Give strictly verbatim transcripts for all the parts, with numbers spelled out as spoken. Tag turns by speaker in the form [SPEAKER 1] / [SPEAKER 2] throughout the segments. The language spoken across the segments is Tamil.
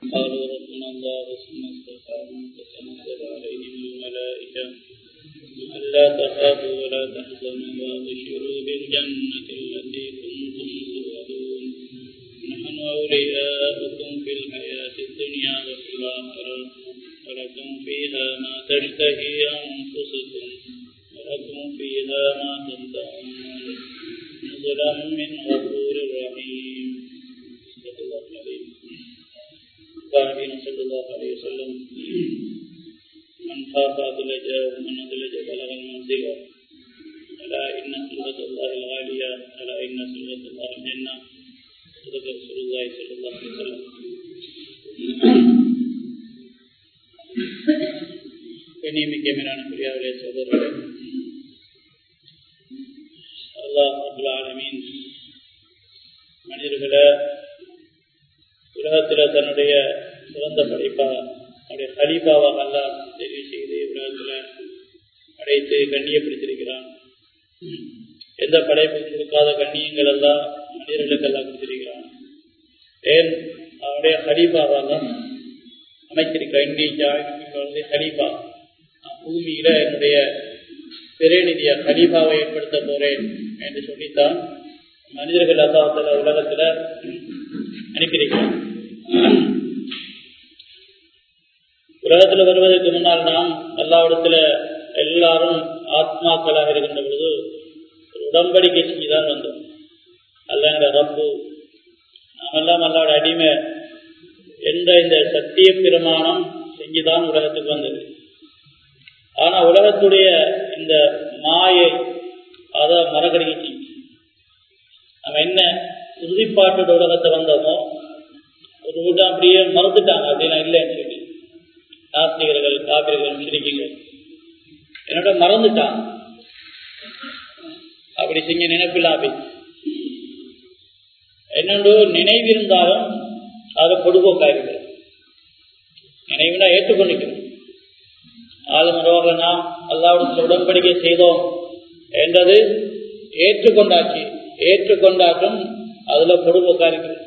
[SPEAKER 1] قالوا ربنا الله ثم استقاموا فتنزل عليهم الملائكة ألا تخافوا ولا تحزنوا وأبشروا بالجنة التي كنتم توعدون نحن أولياؤكم في الحياة الدنيا وفي الآخرة ولكم فيها ما تشتهي أنفسكم ولكم فيها ما تدعون نزلا من غفور رحيم. صدق الله العظيم. قال النبي صلى الله عليه وسلم من خاف أدلج ومن أدلج بلغ المنزل ألا إن سلطة الله الغالية ألا إن سلطة الله الجنة. صدق رسول الله صلى الله عليه وسلم. கண்ணியமிக்க மேலான பிரியாவிலே சகோதரர்களே, அல்லாஹ் ரப்பல் ஆலமீன் மனிதர்களை உலகத்தில் தன்னுடைய சிறந்த படைப்பாக அவருடைய ஹலீஃபாவாக அல்லாஹ் தெரிவு செய்து உலகத்தில் படைத்து கண்ணியப்படுத்தியிருக்கிறான். எந்த படைப்பும் கொடுக்காத கண்ணியங்கள் எல்லாம் மனிதர்களுக்கு எல்லாம் கொடுத்திருக்கிறான். ஏன் அவருடைய ஹலீஃபாவாக அமைச்சிருக்க இந்திய ஹலீஃபா பூமியில என்னுடைய பிரதிநிதிய ஹலீஃபாவை ஏற்படுத்த போறேன் என்று சொல்லித்தான் மனிதர்கள் அல்லாஹ்வுடைய உலகத்துல அனுப்பியிருக்கிறான். உலகத்துல வருவதற்கு முன்னால் நாம் அல்லாஹ்விடத்துல எல்லாரும் ஆத்மாக்களாக இருக்கின்ற பொழுது உடன்படிக்கை செஞ்சுதான் வந்தோம். அல்லாஹ்ங்கிற ரப்பு நாமெல்லாம் அல்லாஹ்வோட அடிமை என்ற இந்த சத்திய பிரமாணம் செஞ்சுதான் உலகத்துக்கு வந்தது. ஆனா உலகத்துடைய இந்த மாயை அதை மறக்கடிச்சு நம்ம என்ன உறுதிப்பாட்டோட உலகத்தை வந்தோமோ ஒரு கூட்டம் அப்படியே மறந்துட்டாங்க. அப்படின்னா இல்லைன்னு சொல்லி நாஸ்திகர்கள் காபிர்கள் சிரிக்கீங்க என்னோட மறந்துட்டாங்க. அப்படி செஞ்ச நினைப்பில்லாம என்னோட நினைவு இருந்தாலும் அதை பொதுபோக்காயிருக்கிறது. நினைவுனா ஏற்றுக்கொண்டிருக்கிறோம். ஆளுமரவாக நாம் அல்லாஹ்வுடன் உடன்படிக்கை செய்தோம் என்றது ஏற்றுக்கொண்டாச்சு. ஏற்றுக்கொண்டாற்றும் அதுல பொதுபோக்கா இருக்கிறது.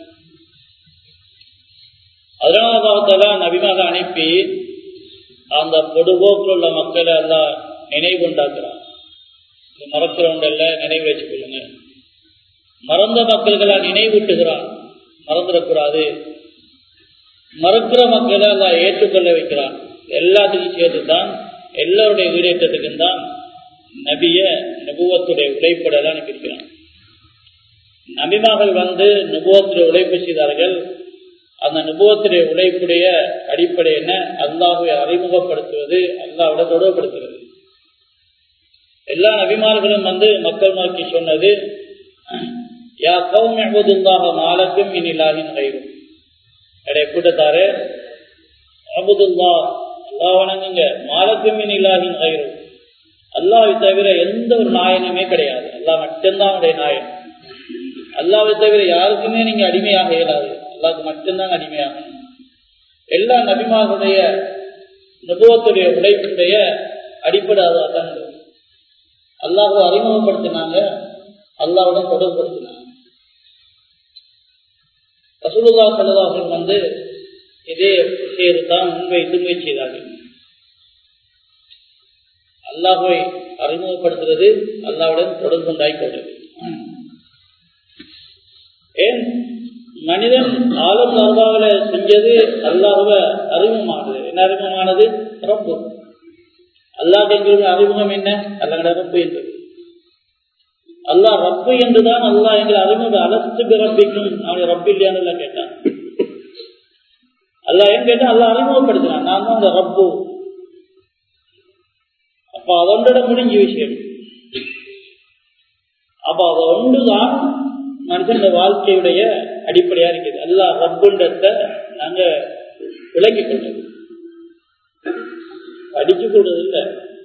[SPEAKER 1] அதனால நபிமாக அனுப்பி அந்த பொதுபோக்கில் உள்ள மக்களை எல்லாம் நினைவு உண்டாக்குறான். மறக்கிறவங்கல்ல நினைவு வச்சுக் கொள்ளுங்க. மறந்த மக்கள்களால் நினைவூட்டுகிறான். மறந்துடக்கூடாது. மறக்கிற மக்களை எல்லாம் ஏற்றுக்கொள்ள வைக்கிறான். எல்லாத்துக்கும் சேர்த்துதான் எல்லோருடைய ஈடேற்றத்துக்கும் தான் நபிய நபுவத்துடைய உழைப்படலாம் அனுப்பியிருக்கிறான். நபிமார்கள் வந்து நபுவத்துடைய உழைப்பு செய்தார்கள். அந்த நபுவத்துடைய உழைப்புடைய அடிப்படை என்ன? அல்லாஹ்வை அறிமுகப்படுத்துவது, அல்லாஹ்வோட தொடர்புபடுத்துவது. எல்லா நபிமார்களும் வந்து மக்கள் நோக்கி சொன்னது யா கௌமி அபுதுல்லாஹ மாலக்கும் மின் இலாஹின் கைரும். எடைய கூட்டத்தாரு அபுதுல்லா அல்லாஹ் வணங்குங்க, மாலக்கும் மின் இலாஹின் கைரும், அல்லாஹ்வை தவிர எந்த ஒரு நாயனுமே கிடையாது. அல்லாஹ் மட்டும்தான் அவனுடைய நாயன். அல்லாஹ்வை தவிர யாருக்குமே நீங்க அடிமையாக இயலாது. அல்லாஹ்வுக்கு மட்டும்தான் அடிமையாகணும். எல்லா நபிமார்களுடைய நபுவத்துடைய உழைப்புடைய அடிப்படை அதான். அல்லாஹ்வை அறிமுகப்படுத்தினாங்க, அல்லாஹ்வோட தொடர்புபடுத்தினாங்க. ரசூலுல்லாஹி ஸல்லல்லாஹு அலைஹி வஸல்லம் வந்து இதே விஷயத்தான் முன்வைத்து முயற்சி செய்தார்கள். அல்லாஹ்வை அறிமுகப்படுத்துறது, அல்லாஹ்வுடன் தொடர்பு உண்டாய்க்கொள்வது. ஏன் மனிதன் ஆலம் அர்பாவில செஞ்சது அல்லாஹ்வை அறிமுகமானது. என்ன அறிமுகமானது? ரப்பு. அல்லாஹ் என்கிற அறிமுகம் என்ன? அல்லாஹ்வுடைய ரப்பு என்பது. அல்லாஹ் ரப்பு என்றுதான் அல்லாஹ் எங்களை அறிமுகம் அலஸ்து பிறப்பிக்கும் அவனுடைய ரப்பு இல்லையான்னு கேட்டான். அல்லாஹ் ஏன் கேட்டா அல்லாஹ் அறிமுகப்படுத்தினான், நான் தான் அந்த ரப்பு. அப்ப அதொன்றோட முடிஞ்ச விஷயம். அப்ப அது ஒன்றுதான் மனுஷன் வாழ்க்கையுடைய அடிப்படையா இருக்குது. அல்லாஹ் ரப்புன்றத நாங்க விளங்கிக் கொள்றது, படிச்சு கொள்றது இல்லை.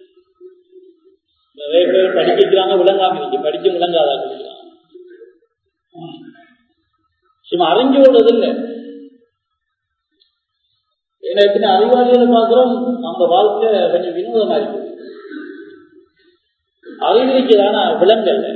[SPEAKER 1] நிறைய பேர் படிக்கிறாங்க, விளங்காம இருக்கு. படிச்சு விளங்காதா படிக்கலாம். சும்மா அறிஞ்சு கொள்றது இல்லை. ஏன்னா எத்தனை அறிவாளிகளை பார்க்கிறோம், நம்ம வாழ்க்கை கொஞ்சம் வினோதமா இருக்கு. அறிவிக்கிறானா விளங்கல்ல.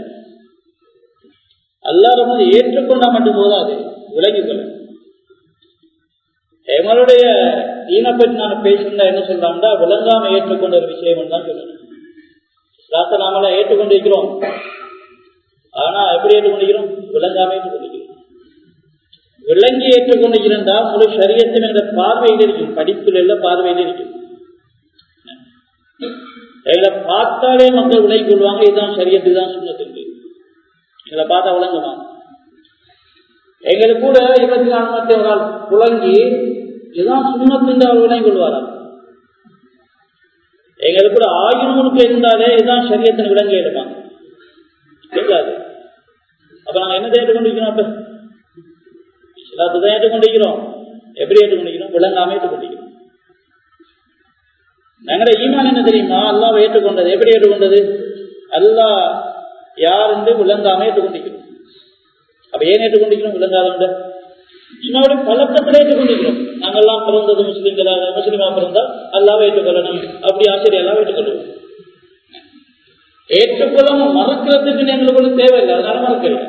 [SPEAKER 1] எல்லாரும் வந்து ஏற்றுக்கொண்டா மட்டும் போதாது, விளங்கிக் கொள்ள. எங்களுடைய தீனை பற்றி நான் பேசினா என்ன சொல்றாங்கன்னா விளங்காம ஏற்றுக்கொண்ட ஒரு விஷயம் தான் சொல்லணும். இஸ்லாத்தை நாமெல்லாம் ஏற்றுக்கொண்டிருக்கிறோம், ஆனா எப்படி ஏற்றுக்கொண்டிருக்கிறோம்? விளங்காம ஏற்றுக்கொண்டிருக்கிறோம். விளங்கி ஏற்றுக்கொண்டிருக்கிறா முழு சரியத்தின் என்ற பார்வையில் இருக்கும், படிப்பில் எல்லாம் பார்வையில் இருக்கும். எங்களை பார்த்தாலே மக்கள் விலகிக் கொள்வாங்க, இதுதான் சரியத்துக்கு தான் சுண்ணத்துக்கு. எங்களை பார்த்தா விளங்குமா? எங்களுக்கு கூட இருபத்தி நாலு மணி நேரம் புலங்கி இதுதான் சுண்ணத்து அவர் விலகிக் கொள்வாரா? எங்களுக்கு கூட ஆயிரம் முழுக்க இருந்தாலே இதுதான் சரியத்தின் விலங்கி எடுப்பாங்க. கேட்காது. அப்ப நாங்க என்ன ஏற்றுக்கொண்டிருக்கிறோம்? அப்ப இஸ்லாத்தை ஏற்றுக்கொண்டிருக்கிறோம். எப்படி ஏற்றுக்கொண்டிருக்கிறோம்? விளங்காம ஏற்றுக்கொண்டிருக்கிறோம். நாங்கள ஈமான் என்ன தெரியுமா? அல்லாஹ்வை ஏற்றுக்கொண்டது. எப்படி ஏற்றுக்கொண்டது? அல்லாஹ் யார் என்று விளங்காம ஏற்றுக்கொண்டிருக்கிறோம். அப்ப ஏன் ஏற்றுக்கொண்டிருக்கிறோம்? விளங்காத சும்மாவுடைய பழக்கத்தில் ஏற்றுக்கொண்டிருக்கிறோம். நாங்கெல்லாம் பிறந்தது முஸ்லீம்களாக, முஸ்லீமா பிறந்தால் அல்லாஹ்வை ஏற்றுக்கொள்ளணும், அப்படி ஆசிரியர் எல்லாம் ஏற்றுக்கொள்வோம். ஏற்றுக்கொள்ளாம மறக்கிறதுக்கு எங்களுக்கு தேவையில்லை, அதனால மறக்கல.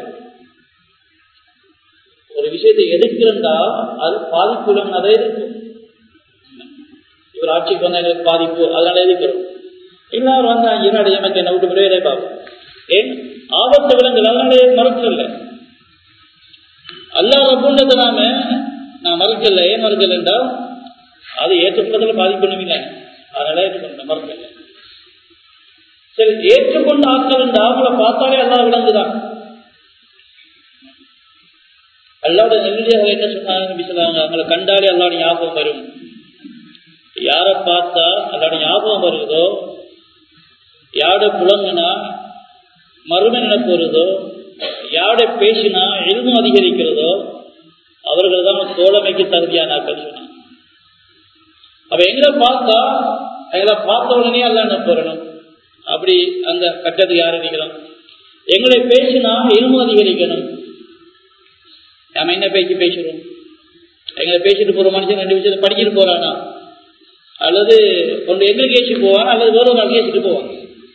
[SPEAKER 1] ஒரு விஷயத்தை எதிர்க்கிறா அது பாதிப்பு, அதை எதிர்க்கும். இவர் ஆட்சிக்கு வந்தா எங்களுக்கு பாதிப்பு, அதனால எதிர்க்கிறோம். எல்லாரும் வந்தா என்னுடைய எமக்கு என்ன விட்டு விரைவே பார்ப்போம். ஏன் ஆபத்து விலங்குகள், அதனால மறுக்கல. அல்லாஹ் ரப்புன்றத நாம நான் மறுக்கல. ஏன் மறுக்கல என்றால் அது ஏற்றுக்கொண்டதுல பாதிப்பு பண்ணுவீங்க, அதனால ஏற்றுக்கொண்ட மறுக்கல. சரி, ஏற்றுக்கொண்ட ஆட்கள் இந்த அவங்களை பார்த்தாலே அல்லாஹ் விளங்குதான். அல்லாவோட நெல்லியாக என்ன சொன்னாங்க? அவங்களை கண்டாலே அல்லாட ஞாபகம் வரும். யாரை பார்த்தா அல்லாட ஞாபகம் வருதோ, யாரோட புலங்குனா மறுமை நினைப்பு வருதோ, யாரோட பேசினா எழுதும் அதிகரிக்கிறதோ அவர்கள் தான் தோழமைக்கு தகுதியானாக்கள் சொன்னாங்க. அப்ப எங்களை பார்த்தா எங்களை பார்த்த உடனே அல்லா நினைப்பு வரணும். அப்படி அந்த கட்டத்துக்கு யார் இருக்கிறோம்? எங்களை பேசினா எழுதும் அதிகரிக்கணும். நாம என்ன பேச்சு பேசுறோம்? எங்களை பேசிட்டு போற மனுஷன் ரெண்டு விஷயத்தை படிச்சுட்டு போறானா, அல்லது ஒன்று எங்களுக்கு ஏசிட்டு போவான், அல்லது வேற ஒரு ஆள் ஏசிட்டு போவான்.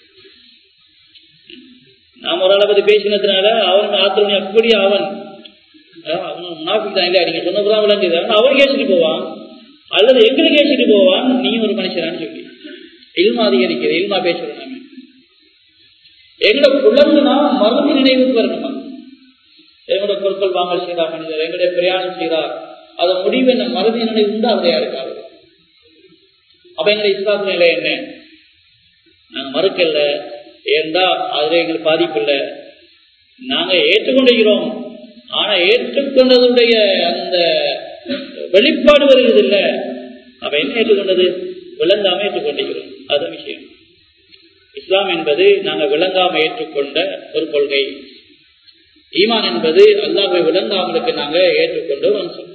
[SPEAKER 1] நாம ஒரு ஆளை பத்தி பேசினதுனால அவனுக்கு ஆத்திரம் அப்படி அவன் அவன் முன்னாஃபிக் தான், இல்லையா நீங்க சொன்னதான் விளங்குது, அவனுக்கு ஏசிட்டு போவான், அல்லது எங்களுக்கு ஏசிட்டு போவான். நீயும் ஒரு மனுஷனான்னு சொல்லி இல்மா அதிகரிக்கிற இல்மா பேசுறோம். நாம எங்களை புலங்குனா மருந்து நினைவுக்கு வரணுமா? எங்களுடைய பொருட்கள் வாங்கல் செய்கிறார் மனிதர், எங்களுடைய பிரயாணம் செய்கிறார், அதை முடிவு என்ன மறுதி நிலை உண்டு அவரையா இருக்காரு. அப்ப எங்களை இஸ்லாத்து நிலை என்ன? நாங்க மறுக்கல, ஏண்டா அதுல எங்களுக்கு பாதிப்பு இல்லை. நாங்க ஏற்றுக்கொண்டிருக்கிறோம், ஆனா ஏற்றுக்கொண்டதுடைய அந்த வெளிப்பாடு வருகிறது இல்ல. அப்ப என்ன ஏற்றுக்கொண்டது? விளங்காம ஏற்றுக்கொண்டிருக்கிறோம். அது விஷயம். இஸ்லாம் என்பது நாங்க விளங்காம ஏற்றுக்கொண்ட ஒரு கொள்கை. ஈமான் என்பது அல்லாஹ்வை விளங்காமலுக்கு நாங்க ஏற்றுக்கொண்ட ஒரு அம்சம்.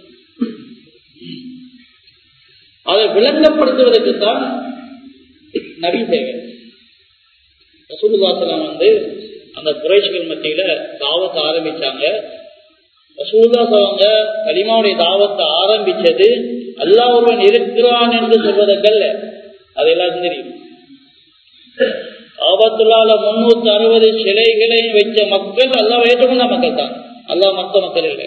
[SPEAKER 1] அதை விளங்கப்படுத்துவதற்குத்தான் நபி தேவை. ரசூலுல்லாஹி ஸல்லல்லாஹு அலைஹி வஸல்லம் வந்து அந்த குறைஷிகள் மத்தியில தாவத்தை ஆரம்பிச்சாங்க. ரசூலுல்லாஹி அவங்க கலிமாவுடைய தாவத்தை ஆரம்பிச்சது அல்லாஹ் ஒருவன் இருக்கிறான் என்று சொல்வதற்கல்ல. அது எல்லாருக்கும் தெரியும். ஆபத்துள்ளால முன்னூத்தி அறுபது சிலைகளையும் வச்ச மக்கள் அல்லாஹ் ஏற்றுக்கொண்ட மக்கள் தான், அல்லாஹ் மற்ற மக்கள் இல்லை.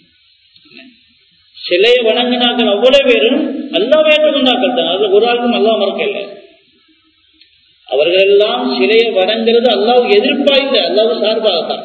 [SPEAKER 1] சிலையை வணங்கினாக்கள் அவ்வளவு பேரும் அல்லாஹ் ஏற்றுக்கொண்டாக்கள் தான், அதுல ஒரு ஆளுக்கும் அல்லாஹ் மறக்க இல்லை. அவர்கள் எல்லாம் சிலையை வணங்குறது அல்லாஹ் எதிர்ப்பா இல்லை, அல்லாஹ் சார்பாகத்தான்.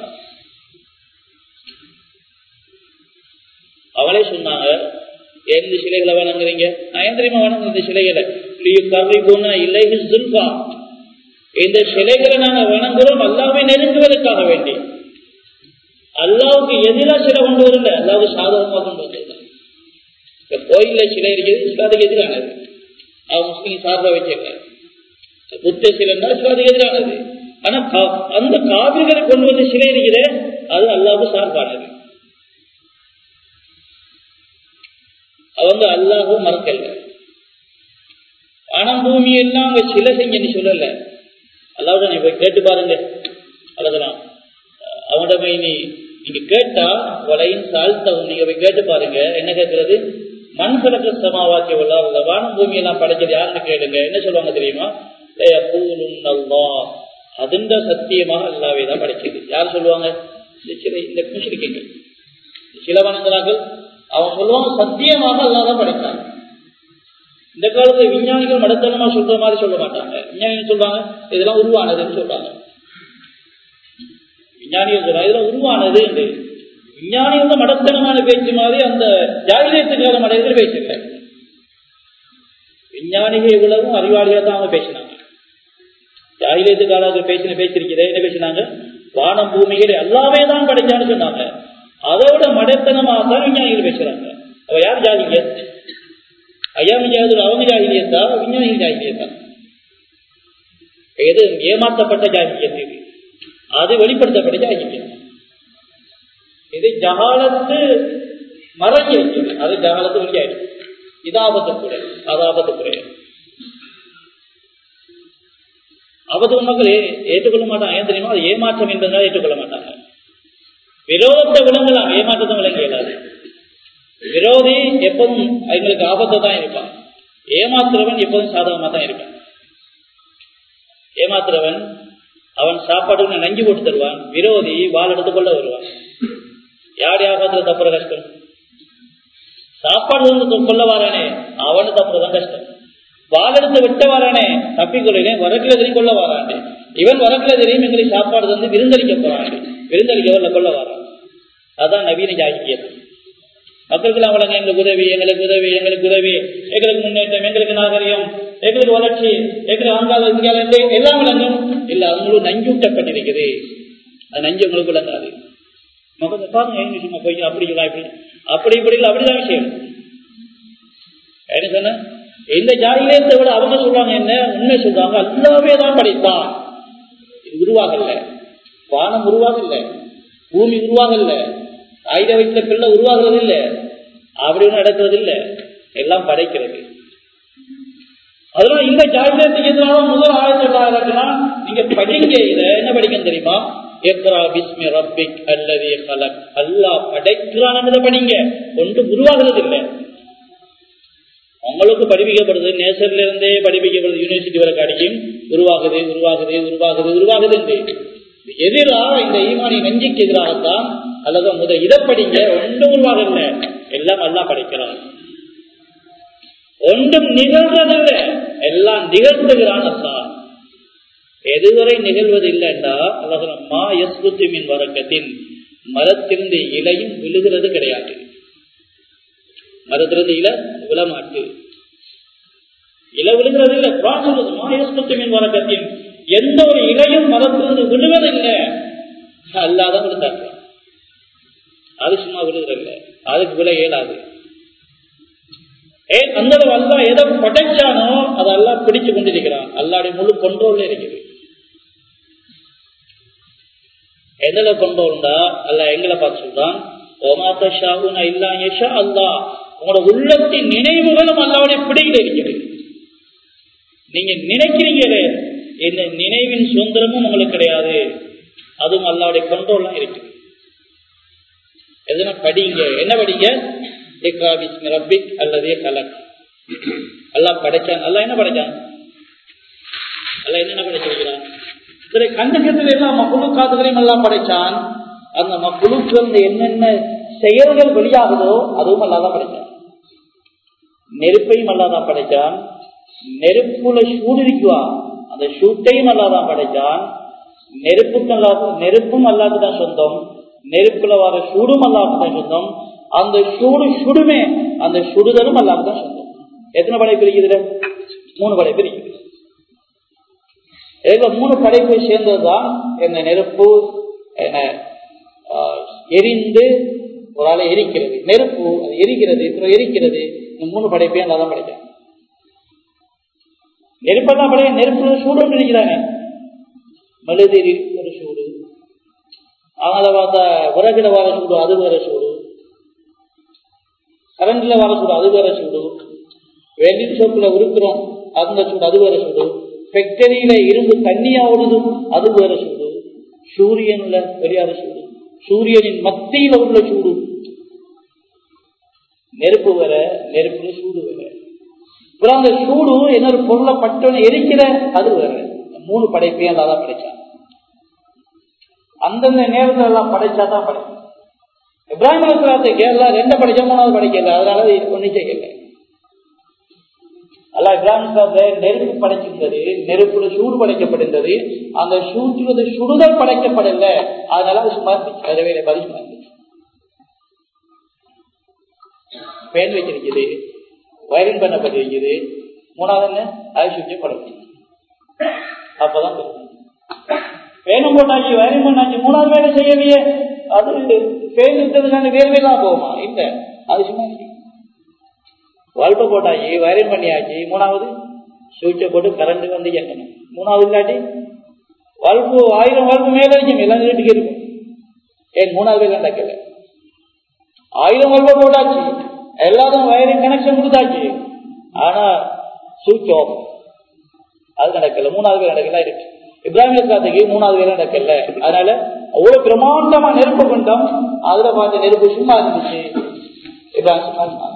[SPEAKER 1] அவளே சொன்னாங்க, எந்த சிலைகளை வணங்குறீங்க? நான் தெரியுமா வணங்குற இந்த சிலைகளை இல்லை சுல்பா, இந்த சிலைகளை நாங்க வணங்குறோம் அல்லாஹ்வை நெருங்குவதற்காக வேண்டி. அல்லாஹ்வுக்கு எதிராக சிலை கொண்டு வரல, அல்லாஹ்வுக்கு சாதகமாக கொண்டு வந்தது. கோயில்ல சிலை இருக்கிறது இஸ்லாத்துக்கு எதிரானது, அவன் முஸ்லீம் சார்பாக வச்சிருக்காரு. புத்த சிலைன்னா இஸ்லாத்துக்கு எதிரானது. ஆனா அந்த காவிரிகளை கொண்டு வந்த சிலை இருக்கிற அது அல்லாஹ்வுக்கு சார்பானது. அவங்க அல்லாஹ்வும் மறக்கல. பணம் பூமி எல்லாம் அவங்க சிலை செஞ்சு சொல்லல. அல்லாஹ் நீ போய் கேட்டு பாருங்க, அழகலாம் அவங்கள்ட்ட போய் நீ நீங்க கேட்டா வலையின் சாழ்த்தவும் நீங்க போய் கேட்டு பாருங்க. என்ன கேட்கறது? மண் கலக்க சமாவாக்கிய உள்ள வானம் பூமி எல்லாம் படைச்சது யாருன்னு கேளுங்க. என்ன சொல்லுவாங்க தெரியுமா? அதுண்ட சத்தியமாக அல்லாஹ்வே தான் படைச்சது. யார் சொல்லுவாங்க? இந்த முஷ்ரிக்கீங்க சில வணங்குறார்கள், அவங்க சொல்லுவாங்க சத்தியமாக அல்லாதான் படைச்சாங்க. இந்த காலத்துல விஞ்ஞானிகள் மடத்தனமா சொல்ற மாதிரி சொல்ல மாட்டாங்க. விஞ்ஞானிகள் சொல்றாங்க இதெல்லாம் உருவானதுன்னு சொல்றாங்க. விஞ்ஞானிகள் சொல்றாங்க இதெல்லாம் உருவானது என்று. விஞ்ஞானிகள் மடத்தனமான பேச்சு மாதிரி அந்த ஜாகிலியத்துக்கான மனிதர்கள் பேசல. விஞ்ஞானிகள் இவ்வளவும் அறிவாளியாக தான் அவங்க பேசினாங்க. ஜாகிலியத்துக்காக பேசின பேச்சிருக்கிறேன் என்ன பேசினாங்க, வானம் பூமிகளை எல்லாமே தான் படைச்சான்னு சொன்னாங்க. அதோட மடத்தனமாக தான் விஞ்ஞானிகள் பேசுறாங்க. அவ யார் ஜாகிலியத்? ஐயாமி ஜாகிலியத் அவங்க ஜாகிலியத்தா விஞ்ஞானிகள் ஜாகிலியத்தா? எது ஏமாற்றப்பட்ட ஜாகிலியத்? இது அது வெளிப்படுத்தப்பட்ட ஜாகிலியத். இது ஜகாலத்து மறைஞ்சி வைக்கிறது. அது ஜகாலத்து வெளியாயிருக்கு. இதாபத்துக்குறை அதாபத்துக்குறை அவத்து மக்கள் ஏற்றுக்கொள்ள மாட்டாங்க. ஏன் தெரியுமா? அது ஏமாற்றம் என்பதனால ஏற்றுக்கொள்ள மாட்டாங்க. விரோதத்தை விளங்கலாம், ஏமாற்றத்தை விளங்க இயலாது. விரோதி எப்போதும் எங்களுக்கு ஆபத்தை தான் இருப்பான். ஏமாத்துறவன் எப்போதும் சாதகமா தான் இருப்பான். ஏமாத்துறவன் அவன் சாப்பாடு நஞ்சு போட்டு தருவான். விரோதி வாள் எடுத்து கொள்ள வருவான். யார் யாபாத்துல தப்புற கஷ்டம்? சாப்பாடு கொள்ள வாரானே அவனு தப்புறதான் கஷ்டம். வாள் எடுத்து வெட்ட வாரானே தப்பிக்கொள்ளையே வரக்குல தெரியும் கொள்ள வாரானே. இவன் வரக்குல தெரியும் எங்களுக்கு சாப்பாடு வந்து விருந்தளிக்க போறான். விருந்தளிக்க கொள்ள வாரான். அதான் நவீன ஜாகிலியத். மக்களுக்கு அவளங்க எங்களுக்கு உதவி எங்களுக்கு உதவி எங்களுக்கு உதவி எங்களுக்கு முன்னேற்றம் எங்களுக்கு நாகரிகம் எங்களுக்கு வளர்ச்சி எங்களுக்கு ஆங்கால எல்லாம் விளங்கும். இல்ல அவங்களும் நஞ்சூட்டப்பட்டிருக்குது. அது நஞ்சு உங்களுக்கு விளங்காது. பாருங்க போய் அப்படிங்களா இப்படி அப்படி இப்படி அப்படிதான் விஷயம். என்ன சொன்ன இந்த ஜாகிலியத்தை விட அவங்க சொல்றாங்க என்ன உண்மை சொல்றாங்க, அல்லாவே தான் படைத்தான். உருவாகல, வானம் உருவாகல, பூமி உருவாகல, ஆயுத வயிற்றுல பிள்ளை உருவாகிறது இல்லை, அப்படி ஒன்றும் நடக்கிறது இல்லை, எல்லாம் படைக்கிறது. அதனால இந்த ஜாகிலியத்துக்கு எதிராக முதல் ஆயத்தா நீங்க படிங்க. இதை என்ன படிக்கணும் தெரியுமா? அல்லாஹ் படைக்கிறான் படிங்க. ஒன்று உருவாகிறது இல்லை. உங்களுக்கு படிப்பிக்கப்படுது நேசர்ல இருந்தே படிப்பிக்கப்படுது. யூனிவர்சிட்டி வரை கிடைக்கும் உருவாகுது உருவாகுது உருவாகுது உருவாகுது என்று எதிராக இந்த ஈமானி நஞ்சிக்கு எதிராகத்தான் அல்லது முதல் இதை படிங்க. ஒன்றும் உருவாகல, எல்லாம் அல்லாஹ் படைக்கிறான். ஒன்றும் நிகழ்வதில்லை, எல்லாம் நிகழ்த்துகிறான் அல்லாஹ். எதுவரை நிகழ்வது இல்லை என்றால் அல்லாஹ் வரக்கத்தின் மரத்திலிருந்து இலையும் விழுகிறது கிடையாது. மரத்திலிருந்து இலை விழமாட்டு இலை விழுகிறது இல்லை. குர்ஆன் சொல்லுது மாயஸ்புத்தின் வரக்கத்தின் எந்த ஒரு இலையும் மரத்திலிருந்து விழுவதில்லை, அல்லாதான் விழுந்தாங்க. அது சும்மா விழுகிறதில்லை, அதுக்கு விலை இயலாது. ஏன் அந்த அல்லாஹ் எதை படைச்சானோ அதை அல்லாஹ் பிடிச்சு கொண்டிருக்கிறான். அல்லாஹ்வுடைய முழு கண்ட்ரோல்ல இருக்குது. எதுல கொண்டோம்டா அல்லாஹ் எங்களை பார்த்து சொல்றான், ஓமாத்த ஷாஹுனா இல்லா யஷா அல்லாஹ். உங்களோட உள்ளத்தின் நினைவுகளும் அல்லாஹ்வுடைய பிடியில் இருக்கிறது. நீங்க நினைக்கிறீங்களே இந்த நினைவின் சுதந்திரமும் உங்களுக்கு கிடையாது, அதுவும் அல்லாஹ்வுடைய கண்ட்ரோல்ல இருக்கு. எதுனா படிங்க. என்ன படிங்க? இக்ரா பிஸ்மி ரப்பிக் அல்லதீ கலக். அல்லாஹ் படைச்சான். அல்லாஹ் என்ன படைச்சான்? அல்லாஹ் என்ன படைச்சிருக்கிறான்? கண்டகத்தில் எல்லாம் மக்குழுக்காத்துகளையும் எல்லாம் படைச்சான். அந்த மக்குழுக்கள் என்னென்ன செயல்கள் வெளியாகுதோ அதுவும் அல்லாதான் படைச்சான். நெருப்பையும் அல்லாதான் படைச்சான். நெருப்புல சூடு இருக்குவான், அந்த சூட்டையும் அல்லாதான் படைச்சான். நெருப்புக்கு அல்லாத நெருப்பும் அல்லாதுதான் சொந்தம். நெருப்புல வர சூடும் அல்லாதுதான் சொந்தம். அந்த சூடு சுடுமே அந்த சுடுதலும் அல்லாதுதான் சொந்தம். எத்தனை படைப்பு இருக்குது? மூணு படைப்பு இருக்குது. மூணு படைப்பை சேர்ந்ததுதான் என்ன நெருப்பு எரிந்து ஒரு ஆளை எரிக்கிறது. நெருப்பு எரிக்கிறது, எரிக்கிறது. மூணு படைப்பையும் நல்லா படைக்கும். நெருப்பெல்லாம் படைய நெருப்பு சூடு இருக்கிறாங்க. மெழுதிரி ஒரு சூடு, அவங்கள பார்த்தா விறகுல வர சூடு அது வேற சூடு, கரண்ட்ல வர சூடு அது வேற சூடு, வெள்ளி சோப்புல உருக்குறோம் அந்த சூடு அது வேற சூடு, ஃபேக்டரியில இரும்பு தண்ணியா ஓடுது அது வேற சூடு, சூரியன்ல வெளியாத சூடு, சூரியனின் மத்தியில உள்ள சூடு. நெருப்பு வேற, நெருப்புல சூடு வேற. அப்புறம் அந்த சூடு இன்னொரு பொருளை பட்டவனை எரிக்கிற அது வேற. மூணு படைப்பையும் அல்லாதான் படைச்சான். அந்தந்த நேரத்துல எல்லாம் படைச்சாதான் படைக்கும்.
[SPEAKER 2] இப்ராஹிம் அலைஹிஸ்ஸலாத்துக்கு அல்லாஹ் ரெண்டு படிச்ச மூணாவது படிக்கல, அதனால ஒன்னும் செய்யல. அல்லாஹ் இப்ராஹிம் அலைஹிஸ்ஸலாத்தை நெருப்பு படைச்சிருந்தது, நெருப்புல சூடு படைக்கப்பட்டிருந்தது. அந்த சூட்டுறது சுடுதல் படைக்கப்படல, அதனால அது சும்மா இருந்துச்சு. அதை வேலை பதில் சும்மா இருந்துச்சு. பேன் வச்சிருக்குது, வயரிங் பண்ணப்பட்டிருக்குது. மூணாவது என்ன, அது சுற்றி படைச்சு. அப்பதான் பேனும் போட்டாச்சு, வயரிங் பண்ணாச்சு, மூணாவது வேலை செய்யலையே. அது பேன் இருக்கிறதுக்கான வேர்வையெல்லாம் போகுமா? இல்லை, அது சும்மா வல்ப போட்டாச்சு, வயரிங் பண்ணியாச்சு. மூணாவது சுவிட்சை போட்டு கரண்ட் வந்து இயக்கணும். மூணாவது இல்லாட்டி வல்பு ஆயிரம் வல்பு மேல இருக்கும், எல்லாம் வீட்டுக்கு இருக்கும். ஏன் மூணாவது வேலை நடக்கல? ஆயிரம் வல்ப போட்டாச்சு, எல்லாரும் வயரிங் கனெக்ஷன் கொடுத்தாச்சு, ஆனா சுவிட்ச் ஆஃப், அது நடக்கல. மூணாவது வேலை நடக்கல இருக்கு. இப்ராஹிம் அலைஹிஸ்ஸலாத்துக்கு மூணாவது வேலை நடக்கல. அதனால அவ்வளவு பிரமாண்டமா நெருப்பு கொண்டோம், அதுல பார்த்த நெருப்பு சும்மா இருந்துச்சு. இப்ராஹிம் சும்மா இருந்தாங்க.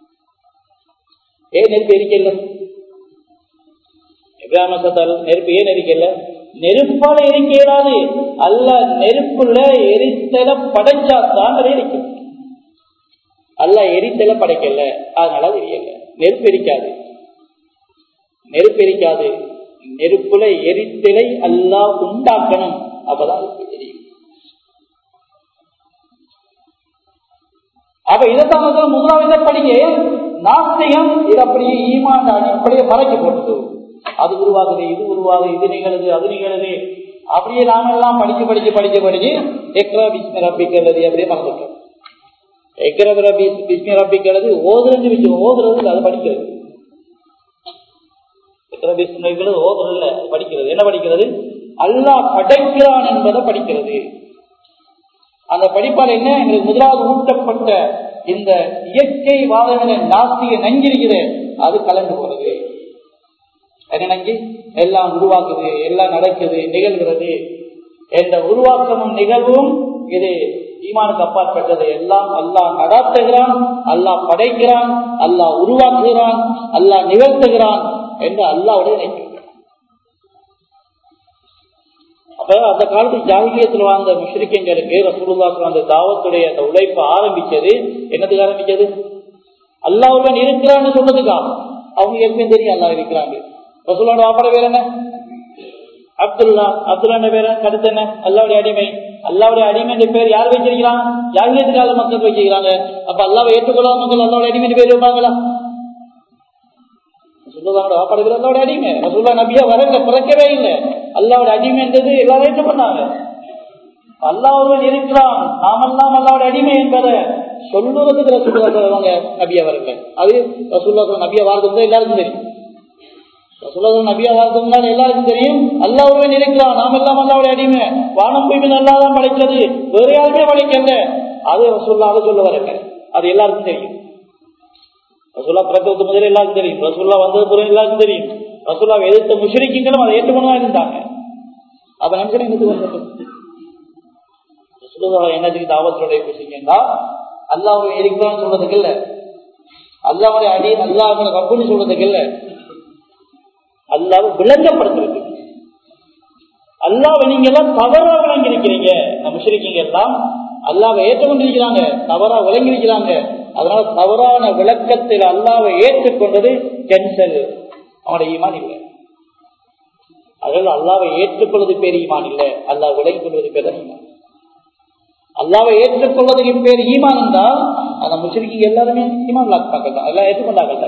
[SPEAKER 2] ஏன் நெருப்பு எரிக்கல? இப்ராஹிம் அலைஹிஸ்ஸலாம் நெருப்பு ஏன் எரிக்கல? நெருப்பால எரிக்க இயலாது. அல்ல நெருப்புல எரித்தல படைச்சாத்தான் அதை எரிக்கும். அல்ல எரித்தல படைக்கல, அதனால அது எரியல. நெருப்பு எரிக்காது, நெருப்பு எரிக்காது. நெருப்புல எரித்தலை அல்லாஹ் உண்டாக்கணும், அப்பதான் தெரியும். அப்ப இதைத்தான் முதலாவது படிக்க நாஸ்திகம் இது அப்படியே ஈமான் அப்படியே மறைச்சு போட்டது. அது உருவாகுது, இது உருவாகுது, இது நிகழுது, அது நிகழுது. அப்படியே நாம எல்லாம் படிச்சு படிச்சு படிச்சு படிச்சு எக்ரா பிஸ்மி ரப்பிக்கிறது அப்படியே மறந்துட்டோம். எக்ரா பிஸ்மி ரப்பிக்கிறது ஓதுறது விஷயம், ஓதுறது அது படிக்கிறது. ஓதுறது படிக்கிறது. என்ன படிக்கிறது? அல்லாஹ் படைக்கிறான் என்பதை படிக்கிறது. அந்த படிப்பால் என்ன, எங்களுக்கு முதலாவது ஊட்டப்பட்ட இந்த இயற்கை வாதங்களை நாஸ்திக நஞ்சிருக்கிறது, அது கலந்து போறது. என்ன நஞ்சு? எல்லாம் உருவாக்குது, எல்லாம் நடக்குது, நிகழ்கிறது என்ற உருவாக்கமும் நிகழ்வும் இது ஈமானுக்கு அப்பாற்பட்டது. எல்லாம் அல்லாஹ் நடாத்துகிறான், அல்லாஹ் படைக்கிறான், அல்லாஹ் உருவாக்குகிறான், அல்லாஹ் நிகழ்த்துகிறான் என்று அல்லாஹ்வுடைய நினைக்கிறான். அப்ப அந்த காலத்து ஜாகிலியத்தில் வாழ்ந்த முஷ்ரிக்கீங்களுக்கு ரசூலுல்லாஹி அந்த தாவத்துடைய அந்த உழைப்பு ஆரம்பிச்சது என்னதுக்கு ஆரம்பிச்சது? அல்லாஹ்வுடன் இருக்கிறான்னு சொன்னதுக்கா? அவங்க எப்பயும் தெரியும் அல்லாஹ் இருக்கிறாங்க. ரசூலோட வாப்பட பேர் என்ன? அப்துல்லா. அப்துல்லா பேர் கருத்து என்ன? அல்லாஹ்வுடைய அடிமை. அல்லாஹ்வுடைய அடிமை என்ற பேர் யார் வச்சிருக்கிறான்? ஜாகிலியத்து கால மக்கள் வச்சிருக்கிறாங்க. அப்ப அல்லாஹ்வை ஏற்றுக்கொள்ளாத மக்கள் அல்லாஹ்வுடைய அடிமை பேர் வைப்பாங்களா? வாப்பட பேர் அல்லாஹ்வுடைய அடிமை. ரசூலுல்லாஹ் நபியா வரல, பிறக்கவே இல்லை. அல்லாஹ்வுடைய அடிமை என்றது எல்லாரும் ஏற்றுக்கொண்டாங்க. அல்லாஹ் ஒருவன் இருக்கிறான், நாமெல்லாம் அல்லாஹ்வுடைய அடிமை என்பதை சொல்லுவதற்கு ரசூலுல்லாஹ் நபியா வரல. அது ரசூலுல்லாஹ் நபியா வாழ்றது எல்லாருக்கும் தெரியும். ரசூலுல்லாஹ் நபியா வாழ்றதுனால எல்லாருக்கும் தெரியும் அல்லாஹ் ஒருவன் இருக்கிறான், நாம் எல்லாம் அல்லாஹ்வுடைய அடிமை, வானம் பூமி அல்லாஹ் தான் படைக்கிறது, வேற யாருமே படைக்கல. அது ரசூலுல்லாஹ் அதை சொல்ல வரல, அது எல்லாருக்கும் தெரியும். ரசூலுல்லாஹ் பிறக்கிறது முதல்ல எல்லாருக்கும் தெரியும், ரசூலுல்லாஹ் வந்தது பிறகு எல்லாருக்கும் தெரியும். ரசூலுல்லாஹ் எதிர்த்த முஷ்ரிக்கீங்களும் அதை ஏற்றுக்கொண்டுதான் இருந்தாங்க. அப்ப நினைச்சு என்னது ரசூலுல்லாஹ் என்னதுக்கு தாவத்துடைய பேசுறீங்கன்னா அல்லாஹ் இருக்கிறான்னு சொல்றதுக்கு இல்ல, அல்லாஹ்வுடைய அடி அல்லாஹ் ரப்புன்னு சொல்றதுக்கு இல்ல, அல்லாஹ்வை விளங்கப்படுத்துறது. அல்லாஹ்வை நீங்க எல்லாம் தவறா விளங்கி இருக்கிறீங்க. நம்ம முஷ்ரிக்கீங்க எல்லாம் அல்லாஹ்வை ஏற்றுக்கொண்டிருக்கிறாங்க, தவறா விளங்கி இருக்கிறாங்க. அதனால தவறான விளக்கத்தில் அல்லாஹ்வை ஏற்றுக்கொண்டது கேன்சல், அவனுடைய ஈமான் இல்லை. அதனால அல்லாஹ்வை ஏற்றுக்கொள்வது பேர் ஈமான் இல்லை, அல்லாஹ் விளங்கி கொள்வது பேர் தான் ஈமான். அல்லாஹ்வை ஏற்றுக்கொள்வதற்கு பேர் ஈமான் என்றால் அந்த முஸ்லிம்கள் எல்லாருமே ஈமான் பார்க்கல, அதெல்லாம் ஏற்றுக்கொண்டாங்க.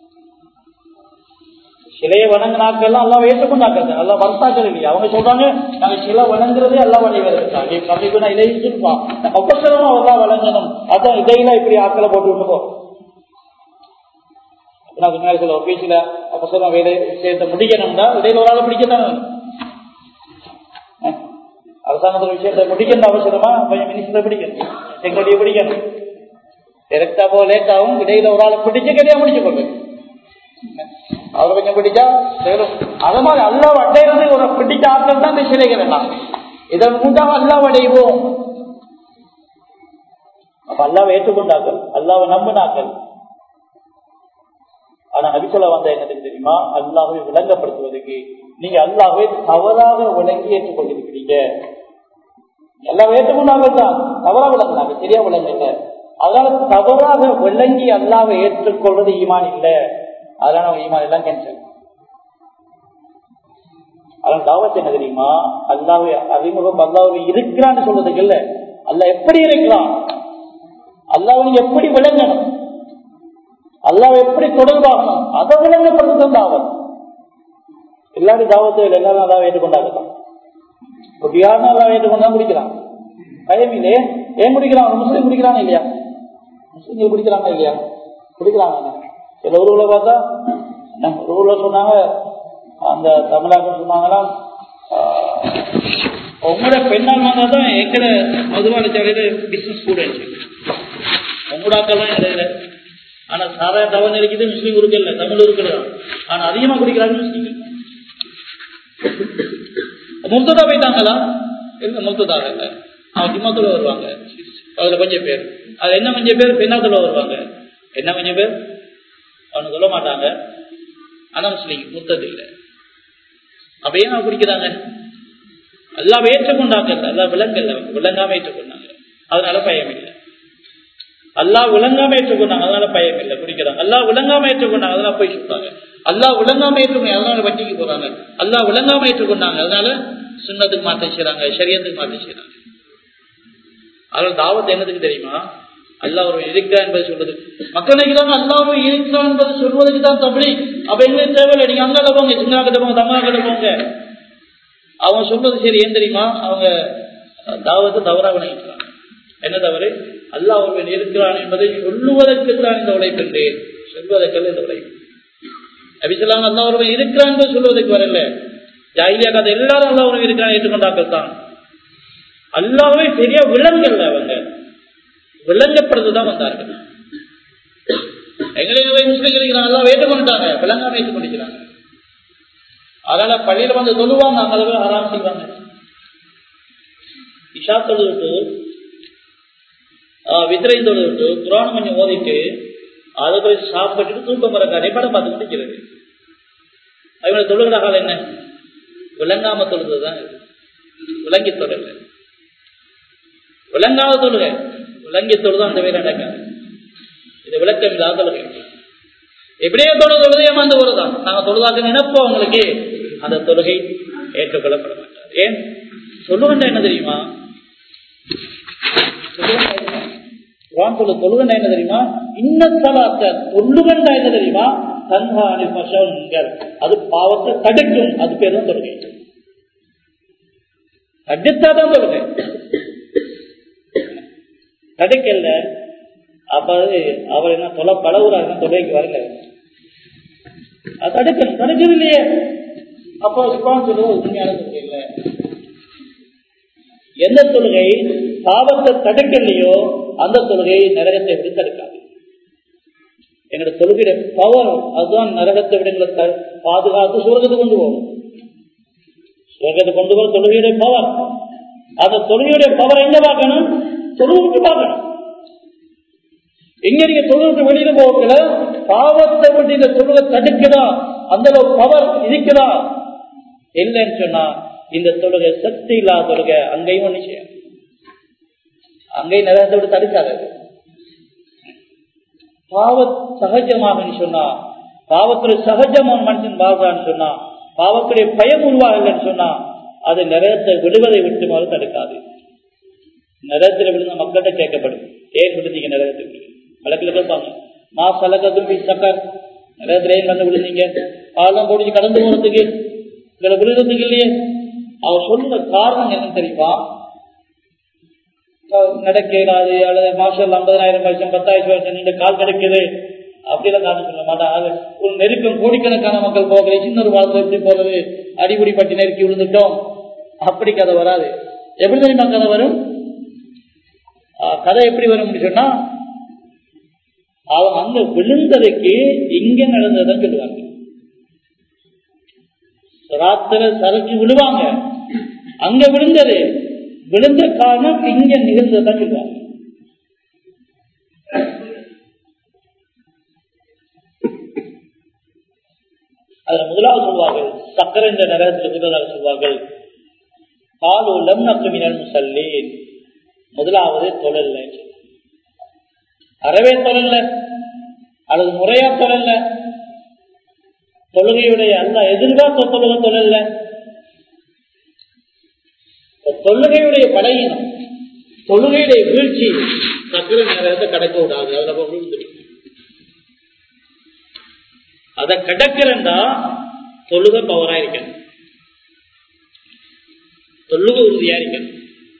[SPEAKER 2] சிலையை வணங்கினாக்கெல்லாம் அல்லாஹ்வை ஏற்றுக்கொண்டாங்க, அல்லாஹ் வந்தாக்கள் இல்லையா? அவங்க சொல்றாங்க நாங்க சிலை வணங்குறதே அல்லாஹ் வழிவதற்காக இதை இருப்பான் அவசரமா அல்லாஹ் வழங்கணும், அதான் இதையில இப்படி ஆக்களை போட்டு விட்டுப்போம். சில ஆபீஸ்ல அவசரம் வேலை விஷயத்தை முடிக்கணும்னா இடையில ஒரு ஆளை பிடிக்கத்தானே, அரசாங்கத்துல விஷயத்தை முடிக்கணும் அவசரமா கொஞ்சம் மினிஸ்டரை பிடிக்கணும், செக்ரட்டரியை பிடிக்கணும், டைரக்டா போ லேட்டாகும், இடையில ஒரு ஆளை பிடிச்சு கடையா முடிச்சு கொள்றது. அவரை கொஞ்சம் பிடிச்சா அது மாதிரி அல்லாஹ் அடையிறது ஒரு பிடிச்ச ஆட்கள் தான் இந்த சிலைகள் எல்லாம். இதன் மூட்டாக அல்லாஹ் அடைவோம். அப்ப அல்லாஹ்வை ஏற்றுக்கொண்டார்கள், அல்லாஹ்வை நம்பினார்கள். ஆனா நபிசல்லா வந்த என்னது தெரியுமா? அல்லாஹ்வை விளங்கப்படுத்துவதற்கு நீங்க அல்லாஹ்வை தவறாக விளங்கி ஏற்றுக்கொண்டிருக்கிறீங்க. எல்லாம் ஏற்றுக்கொண்டார்கள் தான், தவறா விளங்கினாங்க, சரியா விளங்கல. அதனால தவறாக விளங்கி அல்லாவை ஏற்றுக்கொள்வது ஈமான் இல்லை. அதனால அவங்க ஈமான் எல்லாம் கேன்சல். அதனால தாவத் என்ன தெரியுமா, அல்லாவை அறிமுகம் அல்லாவை இருக்கிறான்னு சொல்றதுக்கு இல்ல, அல்லாஹ் எப்படி இருக்கிறான், அல்லாஹ் நீங்க எப்படி விளங்கணும், அல்லாஹ் எப்படி தொடர்பாகணும், அதை விளங்கப்படுறது தாவத். எல்லாரும் தாவத்தை எல்லாரும் அல்லாவை ஏற்றுக்கொண்டாங்க. இப்போ பியார்னா அல்லாவை ஏற்றுக்கொண்டா குடிக்கிறான், பயம் இல்லையே. ஏன் குடிக்கிறான்? முஸ்லீம் குடிக்கிறானா இல்லையா? முஸ்லீம்கள் குடிக்கிறாங்க இல்லையா? குடிக்கிறாங்க. சில ஊர்ல பார்த்தா ஒரு ஊர்ல சொன்னாங்க, அந்த தமிழாக்கள் சொன்னாங்களாம், உங்களோட பெண்ணால் தான் எங்கட மதுவாளச்சாலையில பிசினஸ் கூட உங்களாக்கெல்லாம் இடையில. ஆனா சாதாரண தவறு இருக்குது முஸ்லீம் ஊருக்கு இல்லை, தமிழ் ஊருக்கு தான். ஆனா அதிகமா குடிக்கிறாங்க முஸ்லீம்கள். முர்த்ததா போயிட்டாங்களா? இல்ல, முர்த்ததாக இல்லை. அவன் ஜிம்மாத்துல வருவாங்க, அதுல கொஞ்சம் பேர். அது என்ன கொஞ்சம் பேர் பெண்ணாத்துல வருவாங்க, என்ன கொஞ்சம் பேர் அவனு சொல்ல மாட்டாங்க. ஆனா முஸ்லீம் முர்த்தது இல்லை. அப்ப ஏன் குடிக்கிறாங்க? எல்லாம் ஏற்றுக்கொண்டாங்க, எல்லாம் விலங்கல்ல, விளங்காம ஏற்றுக்கொண்டாங்க, அதனால பயம் இல்லை. அல்லா விளங்காம ஏற்றுக்கொண்டாங்க, அதனால பயம் இல்லை, குடிக்கிறாங்க. அல்லா விளங்காம ஏற்றுக்கொண்டாங்க, அதனால போய் சொல்றாங்க. அல்லா விளங்காம ஏற்றுக்கொண்டாங்க, அதனால வட்டிக்கு போறாங்க. அல்லா விளங்காம ஏற்றுக்கொண்டாங்க, அதனால சுன்னத்துக்கு மாற்றம் செய்யறாங்க, ஷரியத்துக்கு மாற்றம் செய்யறாங்க. அதனால தாவத் என்னதுக்கு தெரியுமா, அல்லாஹ் ஒரு இருக்கிறான் என்பதை சொல்றது. மக்கள் நினைக்கிறாங்க அல்லாஹ் இருக்கிறான் என்பதை சொல்வதற்கு தான் தபலி. அப்ப எங்களுக்கு தேவையில்லை, நீங்க அங்கே போங்க, சின்ன கிட்ட போங்க, தமிழா கிட்ட போங்க. அவங்க சொல்றது சரி. ஏன் தெரியுமா, அவங்க தாவத்தை தவறாக விளங்கிக்கிறாங்க. என்ன தவறு? அல்லாஹ் ஒருவன் இருக்கிறான் என்பதை சொல்லுவதற்கு தான் இந்த உழைப்பு என்றேன், சொல்வதற்கல்ல இந்த உழைப்பு. நபிசல்லாம் அல்லாஹ் ஒருவன் இருக்கிறான் என்பதை சொல்வதற்கு வரல. ஜாஹிலியா காலத்துல எல்லாரும் அல்லாஹ் ஒருவன் இருக்கிறான் ஏற்றுக்கொண்டாக்கள் தான். அல்லாஹ்வை சரியா விளங்கல்ல, அவங்க விளங்கப்படுறதுதான் வந்தார்கள். எங்களை முஸ்லிம்கள் அல்லாஹ் ஏற்றுக்கொண்டாங்க, விளங்காம ஏற்றுக்கொண்டிருக்கிறாங்க. அதனால பள்ளியில வந்து தொழுவாங்க, அங்கே ஆராம் செய்வாங்க. இஷா தொழுவிட்டு வித்திரை தொழுவிட்டு குரான் கொஞ்சம் ஓதிட்டு அதை போய் சாப்பிட்டு தூக்கம் வர கதை படம் பார்த்து முடிக்கிறது. அவங்கள தொழுகிற காலம் என்ன? விளங்காம தொழுதுதான், விளங்கி தொழுக. விளங்காத தொழுக, விளங்கி தொழுது அந்த வேலை நடக்காது. இது விளக்கம் இல்லாத தொழுகை. எப்படியே தொழுது தொழுது ஏமாந்து வருதான். நாங்க தொழுதாக நினைப்போம், அவங்களுக்கு அந்த தொழுகை ஏற்றுக்கொள்ளப்பட மாட்டார். ஏன்? சொல்லுகண்ட என்ன தெரியுமா, தொழுகண்ட என்ன தெரியுமா, இன்னத்தலாத்த தொழுகண்டா என்ன தெரியுமா, தன்ஹானி ஃபஷன்கர், அது பாவத்தை தடுக்கும். அது பேர் தான் தொழுகை. தடுத்தாதான் தொழுகை, தடுக்கல. அப்ப அவர் என்ன தொலை பழகுறாரு, தொழுகைக்கு வரல, அது தடுக்கணும். தடுக்கிறது இல்லையே. அப்போ சுபான் சொல்லுவது உண்மையான தொழுகை இல்லை. எந்த தொழுகை பாவத்தை தடுக்கலையோ அந்த தொழுகை நரகத்தை விட தடுக்காது. எங்களோட தொழுகைய பவர் அதுதான் நரகத்தை விட எங்களை பாதுகாத்து சுவர்க்கத்தை கொண்டு போகும். சுவர்க்கத்தை கொண்டு போற தொழுகையுடைய பவர். அந்த தொழுகையுடைய பவர் எங்க பார்க்கணும்? தொழுகைக்கு பார்க்கணும். எங்க நீங்க தொழுகை வெளியில போகல, பாவத்தை விட்டு இந்த தொழுகை தடுக்குதா, அந்த அளவு பவர் இருக்குதா இல்லைன்னு சொன்னா இந்த தொழுகை சக்தி இல்லாத தொழுகை. அங்கேயும் ஒண்ணு செய்யும், அங்கேயும் நரகத்தை விட்டு தடுக்காது. பாவ சகஜமாக சொன்னா, பாவத்துடைய சகஜமான மனுஷன் வாழ்றான்னு சொன்னா, பாவத்துடைய பயம் உருவாகலன்னு சொன்னா அது நரகத்தை விடுவதை விட்டு தடுக்காது. நரகத்தில் விழுந்த மக்கள்கிட்ட கேட்கப்படும், ஏன் விழுந்தீங்க நரகத்துக்கு? வழக்கில் கேட்பாங்க, மா சலகத்தும் சக்கர், நரகத்துல ஏன் வந்து விழுந்தீங்க? பாலம் போட்டு கடந்து போறதுக்கு, இதுல விழுறதுக்கு இல்லையே. அவர் சொல்ற காரணம் என்ன தெரியுமா, நடக்க இயலாது, அல்லது மாசம் ஐம்பதாயிரம் வருஷம் பத்தாயிரம் வருஷம் நீண்ட கால் கிடைக்குது அப்படிலாம் காரணம் சொல்ல மாட்டாங்க. ஒரு நெருக்கம் கோடிக்கணக்கான மக்கள் போகல, சின்ன ஒரு வாழ்க்கை எப்படி போறது, அடிபடி பட்டி நெருக்கி விழுந்துட்டோம், அப்படி கதை வராது. எப்படி தெரியுமா கதை வரும்? கதை எப்படி வரும் சொன்னா, அவங்க அங்க விழுந்ததுக்கு இங்க நடந்ததுதான் சொல்லுவாங்க. ராத்திர சரக்கு விழுவாங்க, அங்க விழுந்தது, விழுந்த காரணம் இங்க நிகழ்ந்ததுதான் சொல்லுவாங்க. அதுல முதலாவது சொல்வார்கள், சக்கரை என்ற நரகத்தில் முதலாக சொல்வார்கள், காலு லம் நக்கு மினல் முஸல்லீன், முதலாவது தொழல்ல, அறவே தொழல்ல அல்லது முறையா தொழல்ல, தொழுகையுடைய அல்ல எதிர்பார்த்த தொழுகை தொழல்ல. தொழுகையுடைய பலகீனம், தொழுகையுடைய வீழ்ச்சி சக்கர நேரத்தை கடக்க விடாது. அதுல அதை கடக்கிறண்டா தொழுகை பவரா இருக்கணும், தொழுகை உறுதியா இருக்கணும்.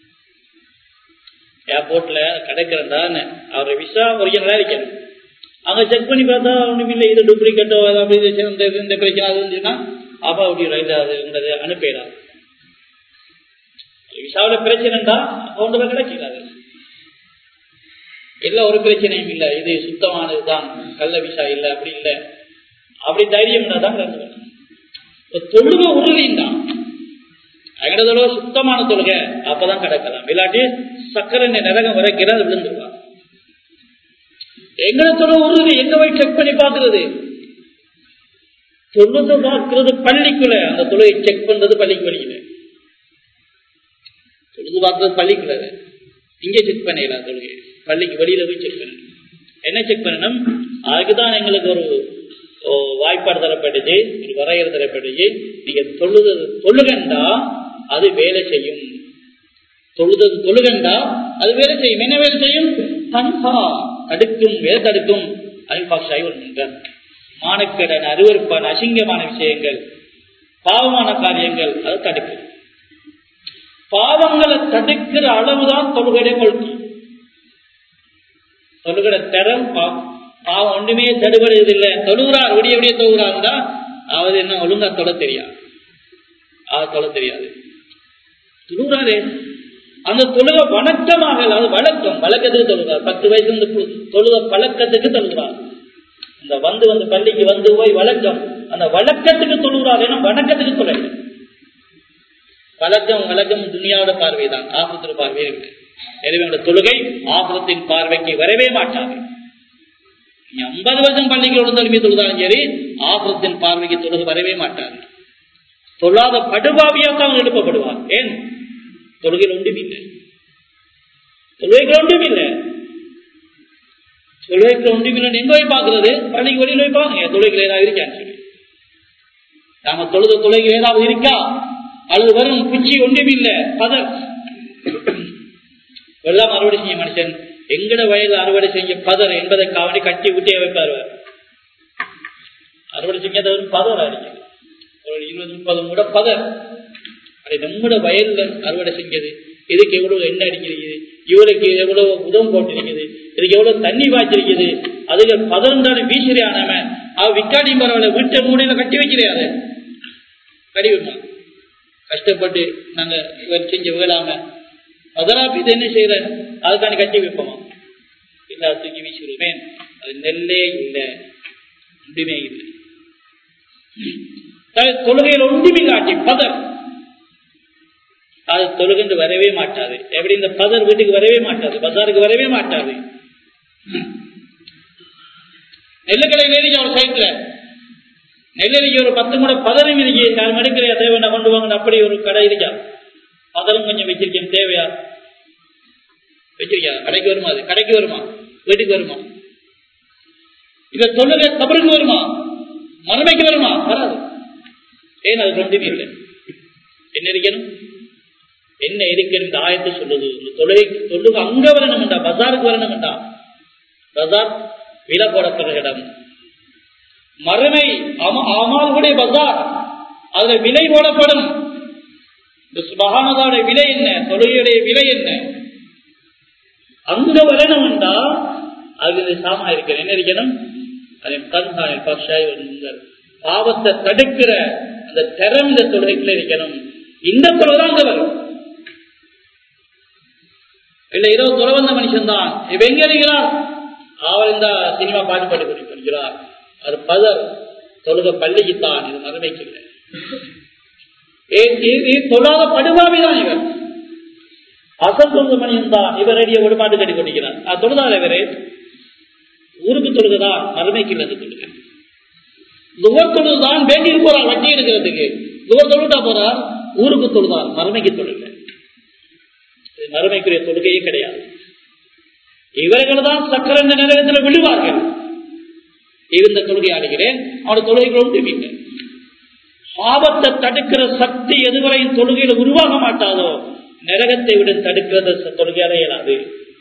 [SPEAKER 2] ஏர்போர்ட்ல கிடைக்கிறதா அவரை விசா ஒரிஜினலா இருக்கணும். அங்க செக் பண்ணி பார்த்தா ஒண்ணும் இல்லை, இது டூப்ளிகேட்டோ இந்த பிரச்சனை அது வந்துச்சுன்னா அப்பா அப்படி அனுப்பிடாது. விசாவில பிரச்சனைடா ஒன்றுமே கிடைக்கிறாரு. எல்லா ஒரு பிரச்சனையும் இல்லை, இது சுத்தமானதுதான், கள்ள விசா இல்லை, அப்படி இல்லை, அப்படி தைரியம் தான். தொழுகை உறுதிதான், எங்கட சுத்தமான தொழுகை அப்பதான் கிடக்கலாம். இல்லாட்டி சக்கரை நரகம் வரைக்கிற அது விழுந்துருவாங்க. எங்கட தொழுகை உறுதி எங்க போய் செக் பண்ணி பாக்குறது? தொழுது பார்க்கிறது பள்ளிக்குள்ள, அந்த தொழுகை செக் பண்றது பள்ளிக்கு வெளியில. தொழுது பார்க்கறது பள்ளிக்குள்ள, இங்கே செக் பண்ணிடலாம். தொழுகை பள்ளிக்கு வெளியில போய் செக் பண்ணணும். என்ன செக் பண்ணணும்? அதுக்குதான் எங்களுக்கு ஒரு வாய்ப்பாடு தரப்பட்டுச்சு, ஒரு வரையறை தரப்பட்டுச்சு. நீங்க தொழுது தொழுகண்டா அது வேலை செய்யும், தொழுது தொழுகண்டா அது வேலை செய்யும். என்ன வேலை செய்யும்? தன்ஹா தடுக்கும், வேலை தடுக்கும். அல்பாஷாய் மானக்கடன், அருவருப்பான அசிங்கமான விஷயங்கள், பாவமான காரியங்கள் அதை தடுக்கும். பாவங்களை தடுக்கிற அளவுதான் தொழுகையுடைய கொள்கை. தொழுகிற தரம் பாவம் ஒன்றுமே தடுபடுவது இல்லை. தொழுகிறார், விடிய விடிய தொழுகிறாருந்தா அவது என்ன ஒழுங்கா தொட தெரியாது, அது தொட தெரியாது. தொழுகிறாரு, அந்த தொழுக வணக்கமாக அது வழக்கம், வழக்கத்துக்கு தொழுகிறார். பத்து வயசு இருந்து தொழுக பழக்கத்துக்கு தொழுகிறார். இந்த வந்து வந்து பள்ளிக்கு வந்து போய் வழக்கம், அந்த வழக்கத்துக்கு தொழுகிறார். ஏன்னா வணக்கத்துக்கு தொலை வழக்கம், வழக்கம் துனியாவோட பார்வைதான், ஆபத்திர பார்வை இல்லை. எனவே தொழுகை ஆபத்தின் பார்வைக்கு வரவே மாட்டாது. நீ ஐம்பது வருஷம் பள்ளிகளோட தொழுகை தொழுதாலும் சரி, ஆபத்தின் பார்வைக்கு தொழுகை வரவே மாட்டாது. தொழாத படுபாவியாக அவன் எழுப்பப்படுவான். ஏன்? தொழுகையில் ஒன்றும் இல்லை, தொழுகைகள் ஒன்றும் இல்லை, தொழுகைகள் ஒன்றும் இல்லை. எங்க போய் பார்க்கறது? பள்ளிக்கு வெளியில் போய் பாருங்க, தொழுகைகள் ஏதாவது இருக்கான்னு சொல்லி. நாம தொழுத தொழுகைகள் ஏதாவது இருக்கா? அல்லது வரும் குச்சி ஒன்றும் இல்லை, பதர் எல்லாம் அறுவடை செய்ய மனுஷன் எங்கட வயதில் அறுவடை செய்ய பதர் என்பதை காவடி கட்டி விட்டே வைப்பார். அறுவடை செய்யாத ஒரு பதர் அடிக்க ஒரு இருபது முப்பது கூட பதர். அப்படி நம்மட வயல்ல அறுவடை செஞ்சது, இதுக்கு எவ்வளவு எண்ணெய் அடிக்கிறது, இவளுக்கு எவ்வளவு உதவும் போட்டிருக்குது, இதுக்கு எவ்வளவு தண்ணி பாய்ச்சிருக்குது, அதுக்கு பதர்ந்தான வீசுறியானாம அவ விக்காடி பரவாயில்ல, வீட்டை மூடையில கட்டி வைக்கிறையாது, கடி விடமா கஷ்டப்பட்டு நாங்க இவர் செஞ்சு விழாம பதராப்பி என்ன செய்யற அதுக்கான கட்டி வைப்போமா? எல்லா தூக்கி வீசிடுமே. அது நெல்லே இல்லை, ஒன்றுமே இல்லை. தொழுகையில் ஒன்றுமே காட்டி பதர், அது தொழுகண்டு வரவே மாட்டாது. எப்படி இந்த பதர் வீட்டுக்கு வரவே மாட்டாது, பசாருக்கு வரவே மாட்டாது. நெல்லுக்கடை ஏறி ஒரு சைட்ல நெல்லரிக்கு ஒரு பத்து கூட பதரும் இருக்கு, யாரும் எடுக்கிறையா தேவையா கொண்டு வாங்க, அப்படி ஒரு கடை இருக்கா, பதரும் கொஞ்சம் வச்சிருக்கேன் தேவையா வச்சிருக்கியா? கடைக்கு வருமா? அது கடைக்கு வருமா? வீட்டுக்கு வருமா? இத தொழுகை கபருக்கு வருமா? மறுமைக்கு வருமா? வராது. ஏன்? அது ஒன்றுமே இல்லை. என்ன இருக்கணும்? என்ன இருக்கணும்? இந்த ஆயத்தை சொல்லுது. இந்த தொழுகை தொழுகை அங்க வரணும்டா, பசாருக்கு வரணும்டா. பசார் விலை போடப்படுற இடம், மறுமை அமால்களுடைய பசார், அதுல விலை போடப்படும். இந்த சுபஹானல்லாஹ்வுடைய விலை என்ன, தொழுகையுடைய விலை என்ன, அங்க வரணும்டா அதுல சாமா இருக்கிற என்ன இருக்கணும்? பாவத்தை தடுக்கிற அந்த திறம் இந்த தொழுகைக்குள்ள இருக்கணும். இந்த தொழுதான் அங்க வரும். இல்ல இருபது தொலை வந்த மனுஷன் தான் இப்ப எங்க இருக்கிறார்? அவர் இந்த சினிமா பாட்டு பாட்டு கொண்டிருக்கிறார். அது பதர் தொழுக பள்ளிக்குத்தான், இது மறுமைக்கு இல்லை. தொழாத படுபாவிதான் இவர். அசல் தொழுத மணியன் தான் இவர் அடிய ஒரு பாட்டு கட்டி கொண்டிருக்கிறார். அது தொழுதாத இவரு ஊருக்கு தொழுகதான், மறுமைக்கு இல்லை. தொழுக துவர் தொழுதான் வேண்டியில் போறார், வட்டி எடுக்கிறதுக்கு துவர் தொழுட்டா போறார், ஊருக்கு தொழுதார், மறுமைக்கு தொழுக. இது மறுமைக்குரிய தொழுகையே கிடையாது. இவர்கள் தான் சக்கர இந்த நேரத்தில் விழுவார்கள். இருந்த தொழுகை ஆடுகிறேன், அவனோட தொழுகைகளோடு திரும்பிட்டேன். பாவத்தை தடுக்கிற சக்தி எதுவரையும் தொழுகையில உருவாக மாட்டாதோ நரகத்தை விட தடுக்கிறது தொழுகையால இயலாது.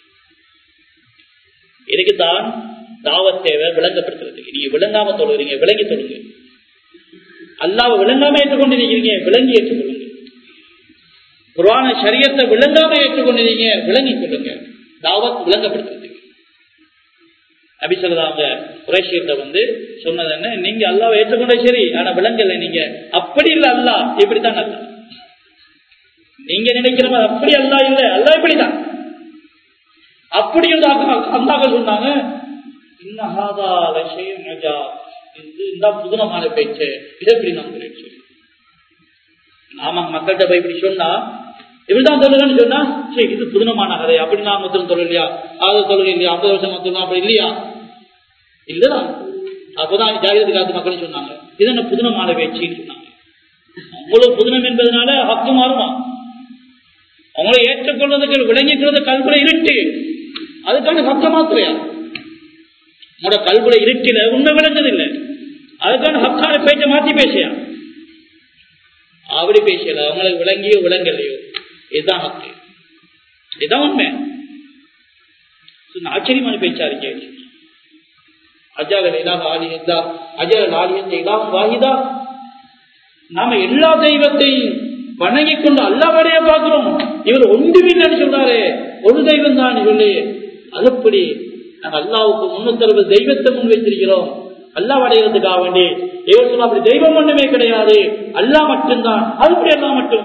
[SPEAKER 2] இதுக்குத்தான் தாவத் தேவை விளங்கப்படுத்துறது. நீங்க விளங்காம தொழுகிறீங்க, விளங்கி தொழுங்க. அல்லாஹ்வை விளங்காம ஏற்றுக்கொண்டிருக்கிறீங்க, விளங்கி ஏற்றுக்கொள்ளுங்க. குர்ஆன ஷரியத்தை விளங்காம ஏற்றுக்கொண்டிருக்கீங்க, விளங்கி கொள்ளுங்க. தாவத் விளங்கப்படுத்துறது. நபி ஸல்லல்லாஹு குறைஷியர்ட்ட வந்து சொன்னது என்ன, நீங்க அல்லாஹ்வை ஏற்றுக்கொண்ட சரி, ஆனா விளங்கல. நீங்க அப்படி இல்ல, அல்லாஹ் இப்படித்தான். அல்லாஹ் நீங்க நினைக்கிற மாதிரி அப்படி அல்லாஹ் இல்ல, அல்லாஹ் இப்படிதான். அப்படி அல்லாஹ் சொன்னாங்க, இன்னஹாதா லஷைஉன் அஜாப், இந்த புதுனமான பேச்சு, இதை எப்படி நான் சொல்லி நாம மக்கள்கிட்ட போய் இப்படி சொன்னா இப்படிதான் தொழுகன்னு சொன்னா, சரி இது புதுனமான கதை, அப்படி நான் மொத்தம் தொழிலையா, அது தொழுகை இல்லையா, ஐம்பது வருஷம் மொத்தம் அப்படி இல்லையா, இல்லதான். அப்பதான் ஜாகிரதை காத்து மக்கள் சொன்னாங்க, இது என்ன புதுனமான பேச்சுன்னு சொன்னாங்க. உங்களுக்கு புதுனம் என்பதனால ஹக்கு மாறுமா? அவங்களை ஏற்றுக்கொள்வதற்கு விளங்கிக்கிறது கல்குலை இருட்டு, அதுக்கான ஹக்க மாத்திரையா? உங்களோட கல்குலை இருட்டில உண்மை விளங்குதில்லை, அதுக்கான ஹக்கான பேச்சை மாற்றி பேசியா? அப்படி பேசல. அவங்களுக்கு விளங்கியோ விளங்கலையோ இதுதான் ஹக்கு, இதுதான் உண்மை. ஆச்சரியமான பேச்சா இருக்கே. அஜால இலாஹ ஆலிஹா அஜால ஆலிஹா இலாஹ வாஹிதா. நாம எல்லா தெய்வத்தையும் வணங்கி கொண்டு அல்லாஹ்வையே பார்க்கிறோம், இவர் ஒன்றுமில்லைன்னு சொல்றாரு, ஒரு தெய்வம் தான் சொல்லி அதுபடி நாங்கள் அல்லாஹ்வுக்கு முன்னூத்தி அறுபது தெய்வத்தை முன் வைத்திருக்கிறோம் அல்லாஹ் அடைகிறதுக்காக வேண்டி. இவர் சொல்ல அப்படி தெய்வம் ஒண்ணுமே கிடையாது, அல்லாஹ் மட்டும்தான். அதுபடி அல்லாஹ் மட்டும்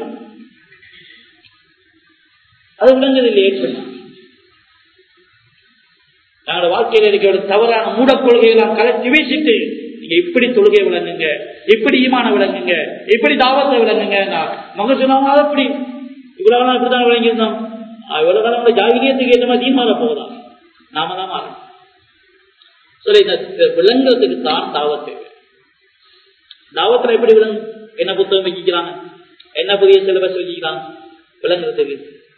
[SPEAKER 2] அது விளங்குதில்லையே. நாங்களோட வாழ்க்கையில் இருக்கிற தவறான மூட கொள்கையெல்லாம் கலட்டி வீசிட்டு நீங்க இப்படி தொழுகை விளங்குங்க, இப்படி ஈமான விளங்குங்க, இப்படி தாவத்தை விளங்குங்க. மக சொன்னாங்க அப்படி இவ்வளவு நாள் இப்படிதான் விளங்கியிருந்தோம், இவ்வளவு காலம் நம்ம ஜாகிரியத்துக்கு ஏற்ற மாதிரி மாற போகலாம், நாம தான் மாறணும். சரி, இந்த விளங்குறதுக்கு தான் தாவத்து. தாவத்துல எப்படி விளங்கும்? என்ன புத்தகம் வைக்கிறாங்க, என்ன புதிய சிலபஸ் வச்சுக்கிறாங்க விளங்குறதுக்கு.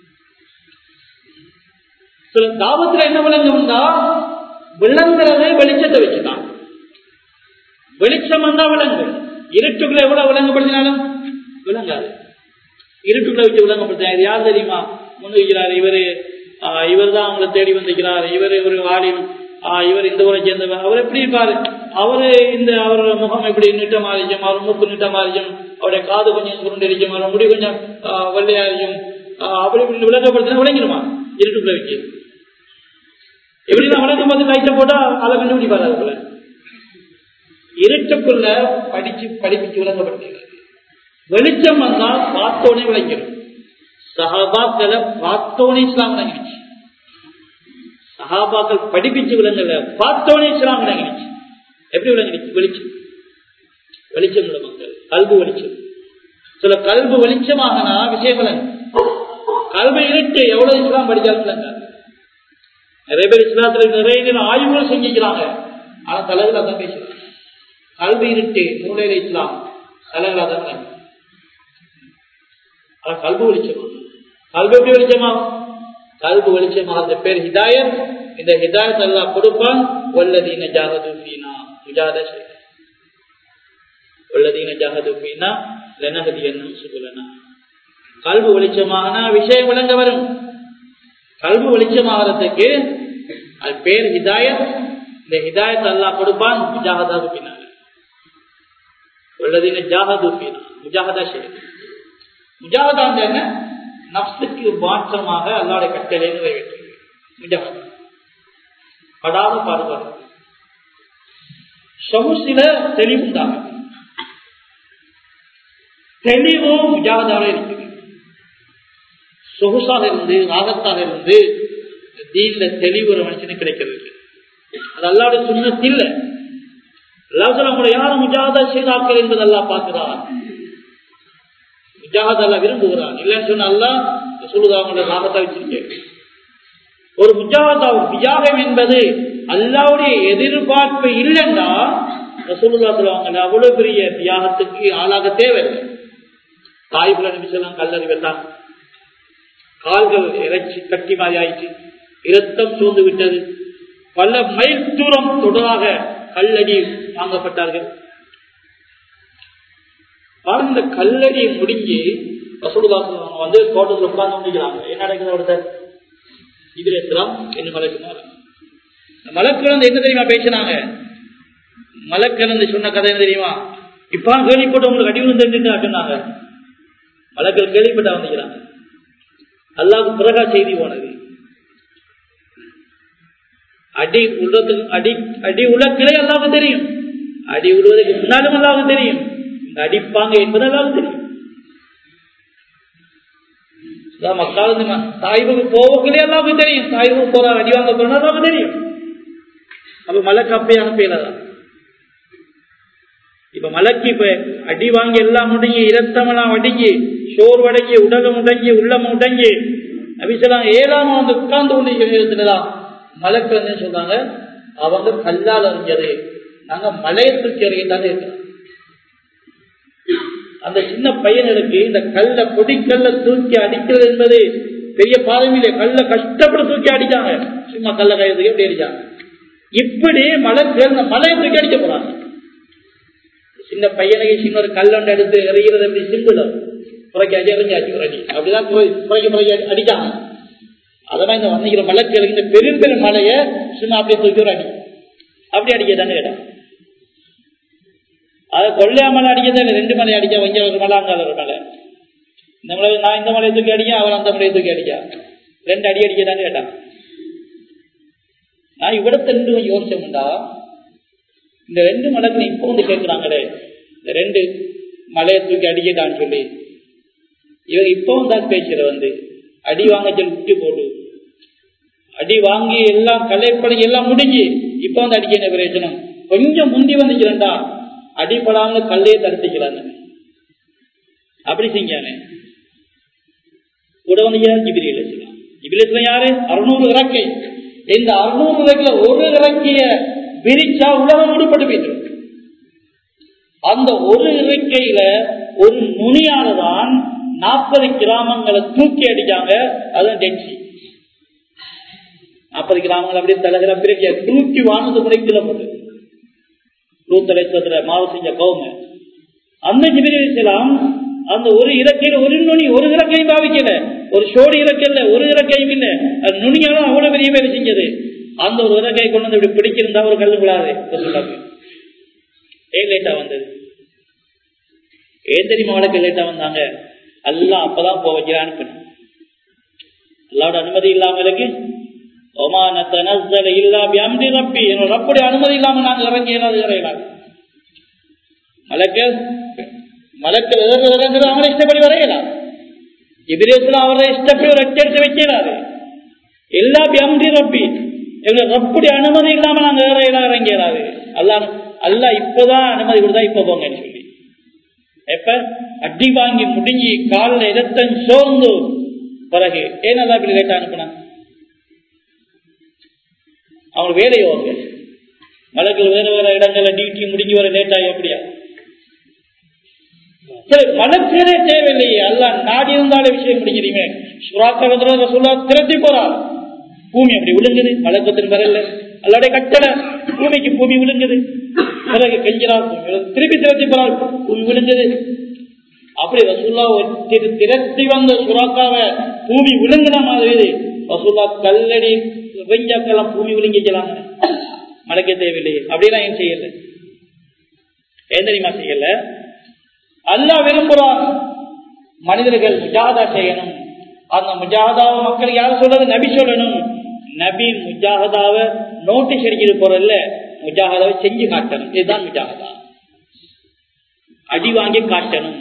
[SPEAKER 2] தாவத்துல என்ன விளங்கும்னா, விளங்குறது வெளிச்சத்தை வச்சுதான். வெளிச்சம் வந்தா விளங்கு. இருட்டுக்குள்ள எவ்வளவு விளங்கப்படுத்தினாலும் விளங்காது. இருட்டுக்குள்ள வச்சு விளங்கப்படுத்தினா இது யார் தெரியுமா முன் வைக்கிறார், இவரு இவர் தான் அவங்களை தேடி வந்திருக்கிறார், இவர் ஒரு ஆலிம், இவர் இந்த ஊரை சேர்ந்தவர், அவர் எப்படி இருப்பாரு, அவரு இந்த அவரோட முகம் எப்படி நீட்டமா இருக்கும், அவர் மூக்கு நீட்டமா இருக்கும், அவருடைய காது கொஞ்சம் சுருண்டு இருக்கும், அவர் முடி கொஞ்சம் வெள்ளையா இருக்கும், அப்படி இப்படி விளங்கப்படுத்தினா விளங்கிடுமா? இருட்டுக்குள்ள வச்சு எப்படி நான் விளக்கம் பார்த்து லைட்டை போட்டா அதை கண்டுபிடிப்பாரு. அதுக்குள்ள இருட்டுக்குள்ள படிச்சு படிப்பிச்சு விளங்கப்படுத்துகிறார். வெளிச்சம் வந்தா பார்த்தோனே விளங்கிடும். சஹாபாக்களை பார்த்தோனே இஸ்லாம் விளங்கிடுச்சு. சஹாபாக்கள் படிப்பிச்சு விளங்கல, பார்த்தோனே இஸ்லாம் விளங்கிடுச்சு. எப்படி விளங்கிடுச்சு? வெளிச்சம். வெளிச்சம் உள்ள மக்கள், கல்பு வெளிச்சம். சில கல்பு வெளிச்சமாகனா விஷயம் விளங்கு. கல்வி இருட்டு எவ்வளவு இஸ்லாம் படிச்சாலும் விளங்காது. நிறைய பேர் இஸ்லாத்துல நிறைய நேரம் ஆய்வுகள் செஞ்சுக்கிறாங்க, ஆனா தலைகள் அதான் பேசுறாங்க. கல்வி இருட்டு மூலையில இஸ்லாம், தலைகள் அதான் விளங்கு. ஆனா கல்பு வெளிச்சமா. கல்வி எப்படி வெளிச்சமாகும்? கல்பு வெளிச்சமாக பேர் ஹிதாயத். இந்த ஹிதாயத் அல்லாஹ் கொடுப்பான். வல்லதீன ஜாஹது ஃபீனா முஜாஹதா செய்ய வல்லதீன ஜாஹது ஃபீனா லனஹதியன்னஹும் சுபுலனா. கல்பு வெளிச்சமாகனா விஷயம் விளங்க வரும். கல்பு வெளிச்சமாகறதுக்கு அது பேர் ஹிதாயத். இந்த ஹிதாயத் அல்லாஹ் கொடுப்பான் முஜாஹதாவுக்கு பின்னால. வல்லதீன ஜாஹது ஃபீனா முஜாஹதா செய்ய. முஜாஹதா என்ன? நப்சுக்கு மாற்றமாக அல்லாஹ்வுடைய கட்டளை நிறைவேற்று. முஜாஹதா படாத பாடுபாடு. சமுசில தெளிவுண்டாக தெளிவும் முஜாஹதாவே இருக்குது. சொகுசாக இருந்து ராகத்தாக இருந்து தீன்ல தெளிவு ஒரு மனுஷனுக்கு கிடைக்கிறது. அது அல்லாஹ்வுடைய சுன்னத் இல்ல. அல்லாஹ் சொல்ல உங்களை யாரும் முஜாஹதா செய்தார்கள் என்பது அல்லாஹ் பார்க்கிறான். முஜாஹதா விரும்புகிறான். இல்லைன்னு சொன்ன அல்லாஹ் ரசூலுல்லாஹ் அவங்களை ராகத்தா வச்சிருக்கேன். ஒரு முஜாஹதா தியாகம் என்பது அல்லாஹ்வுடைய எதிர்பார்ப்பு இல்லைன்னா ரசூலுல்லாஹ் சொல்லுவாங்க அவ்வளவு பெரிய தியாகத்துக்கு ஆளாக தேவையில்லை. தாய்புல நபி ஸல்லல்லாஹு கல்லறி வெட்டாங்க. கால்கள் இறைச்சி கட்டி மாதிரி ஆயிடுச்சு, இரத்தம் சூழ்ந்து விட்டது. பல மைல் தூரம் தொடராக கல்லடி வாங்கப்பட்டார்கள். இந்த கல்லடியை முடிஞ்சு ரசூலுல்லாஹி வந்து தோட்டத்தில் உட்கார்ந்து முடிக்கிறாங்க. என்ன நடக்குது ஒருத்தர் இதில் எத்தலாம் என்ன மலக்குனார். மலக்கிழந்து என்ன தெரியுமா பேசினாங்க? மலக்கிழந்து சொன்ன கதை என்ன தெரியுமா? இப்ப கேள்விப்பட்ட உங்களுக்கு அடி விழுந்து சொன்னாங்க. மலக்கள் கேள்விப்பட்ட வந்துக்கிறாங்க. அல்லாஹ்வுக்கு பிறகா செய்தி போனது. அடி உள்ளத்துக்கு அடி அடி உலக்கிலே அல்லாஹ்வுக்கு தெரியும், அடி விழுவதற்கு முன்னாலும் அல்லாஹ்வுக்கு தெரியும், இந்த அடிப்பாங்க என்பது அல்லாஹ்வுக்கு தெரியும். மக்கள் சாய்வுக்கு போவங்களே அல்லாஹ்வுக்கு தெரியும், சாய்வுக்கு போறாங்க அடி வாங்க போறா அல்லாஹ்வுக்கு தெரியும். அப்ப மலக்கு அப்பே அனுப்பியதான். இப்ப மலக்கு இப்ப அடி வாங்கி எல்லாம் முடிஞ்சு, இரத்தமெல்லாம் அடங்கி, சோர் வடங்கி, உடலும் உடங்கி, உள்ளம் உடங்கி, நபிசலாம் ஏழாம வந்து உட்கார்ந்து கொண்டிருக்கிறதுலதான் மலக்கு வந்து சொல்றாங்க, அவங்க கல்லால் அறிஞ்சது, நாங்க மலையத்துக்கு அறியத்தானே இருக்கிறோம். அந்த சின்ன பையனுக்கு இந்த கல்ல பொடிக்கல்ல தூக்கி அடிக்கிறது என்பது பெரிய பாதமில்லை. கல்ல கஷ்டப்பட்டு தூக்கி அடிச்சாங்க, சும்மா கல்ல கையத்துக்கு எப்படி அடிச்சாங்க. இப்படி மலை சேர்ந்த மலையை தூக்கி அடிக்க போறாங்க. சின்ன பையனுக்கு சின்ன ஒரு கல்லண்டை எடுத்து எறிகிறது எப்படி சிம்பிள், குறைக்காச்சு எறிஞ்சாச்சு ஒரு அடி, அப்படிதான் குறைக்க குறைக்க அடிச்சாங்க. அதெல்லாம் இந்த வந்திக்கிற மலைக்கு இந்த பெரும் பெரும் மலையை சும்மா அப்படியே தூக்கி ஒரு அடி, அப்படி அடிக்கதானே கேட்டான். அதை கொள்ளையா மலை அடிக்கதான் ரெண்டு மலை அடிச்சா, வஞ்ச ஒரு மலை அங்கால ஒரு மலை, இந்த மலை நான் இந்த மலையை தூக்கி அடிக்கா, அவன் அந்த மலையை தூக்கி அடிக்கா, ரெண்டு அடி அடிக்கதானே கேட்டான். நான் இவ்விடத்தை ரெண்டு யோசிச்சோம்டா, இந்த ரெண்டு மலைக்கு இப்ப வந்து கேட்கிறாங்களே, இந்த ரெண்டு மலையை தூக்கி அடிக்கட்டான்னு சொல்லி இவங்க இப்பவும் தான் பேசுற வந்து அடி வாங்க சொல்லி விட்டு போடு, அடி வாங்கி எல்லாம் கலைப்படை எல்லாம் முடிஞ்சு இப்ப வந்து அடிக்க பிரயோஜனம். கொஞ்சம் முந்தி வந்துக்கிறேன்டா, அடிப்படாமல் கல்லையே தடுத்துக்கிறாங்க. அப்படி செஞ்சாங்க. கூட வந்து ஜிப்ரீல் அலைஹிஸ்ஸலாம். ஜிப்ரீல் அலைஹிஸ்ஸலாம் யாரு? அறுநூறு இறக்கை. இந்த அறுநூறு இறக்கையில ஒரு இறக்கைய விரிச்சா உலகம் விடுபட்டு போயிட்டு, அந்த ஒரு இறக்கையில ஒரு நுனியானதான் நாற்பது கிராமங்களை தூக்கி அடிச்சாங்க. அதுதான் டென்சி. நாற்பது கிராமங்கள் அப்படியே தலைகிற பிறகு தூக்கி வானது முறைக்குள்ள போது நூத்தலைத்துல மாவு செஞ்ச கவும அந்த ஜிப்ரீல் அலைஹிஸ்ஸலாம் அந்த ஒரு இறக்கையில ஒரு நுனி, ஒரு இறக்கையும் பாவிக்கல, ஒரு சோடி இறக்கையில ஒரு இறக்கையும் இல்லை, அது நுனியாலும் அவ்வளவு பெரிய வேலை செஞ்சது. அந்த ஒரு இறக்கையை கொண்டு வந்து இப்படி பிடிச்சிருந்தா ஒரு கல்லு விழாது. ஏன் லேட்டா வந்தது? ஏன் தெரியுமா வழக்கு லேட்டா வந்தாங்க? அல்லாஹ் அப்பதான் போக வைக்கிறான்னு அல்லாவோட அனுமதி இல்லாமலுக்கு ரப்புடைய அனுமதி இல்லாம நாங்க இறங்கி இறையலாம். மலக்கு மலக்கு இறங்குறது அவங்கள இஷ்டப்படி வரையலாம். ஜிப்ரீல் அவரை இஷ்டப்படி ஒரு எச்சரிக்கை வைக்கிறாரு. எல்லா பியம்தி ரப்பி எங்களை ரப்புடைய அனுமதி இல்லாம நாங்க இறையலாம் இறங்கிறாரு. அல்லாஹ் அல்லாஹ் இப்பதான் அனுமதி கொடுத்தா இப்ப போங்கன்னு சொல்லி, எப்ப அடி வாங்கி முடிஞ்சு காலில் இரத்தம் சோர்ந்து பிறகு ஏன் அல்லா இப்படி லேட்டா அனுப்பினா? அவங்க வேலையோ அவங்க மலக்கள் வேற வேற இடங்கள்ல டியூட்டி முடிஞ்சு வர லேட் ஆகி அப்படியா? சரி, மலச்சேரே தேவையில்லையே, அல்லாஹ் நாடி இருந்தாலே விஷயம் முடிஞ்சிருமே. சுறாக்கள் சொல்ல திரட்டி போறார், பூமி அப்படி விழுங்குது, மலக்கத்தின் வரல அல்லாடைய கட்டளை, பூமிக்கு பூமி விழுங்குது. பிறகு கெஞ்சிறார், திருப்பி திரட்டி போறார், பூமி விழுங்குது. அப்படி ரசூல்லா திரட்டி வந்த சுறாக்காவை பூமி விழுங்கின மாதிரி ரசூல்லா கல்லடி வெஞ்சாக்கெல்லாம் பூமி விழுங்கிக்கலாம். மலைக்க தேவையில்லையே. அப்படிலாம் ஏன் செய்யல? ஏன் தெரியுமா செய்யல? அல்லாஹ் விரும்புறான் மனிதர்கள் முஜாஹதா செய்யணும். அந்த முஜாஹதாவை மக்கள் யாரும் சொல்றது? நபி சொல்லணும். நபி முஜாஹதாவை நோட்டீஸ் அடிக்கிறது போறதில்ல, முஜாஹதாவை செஞ்சு காட்டணும். இதுதான் முஜாஹதா. அடி வாங்கி காட்டணும்.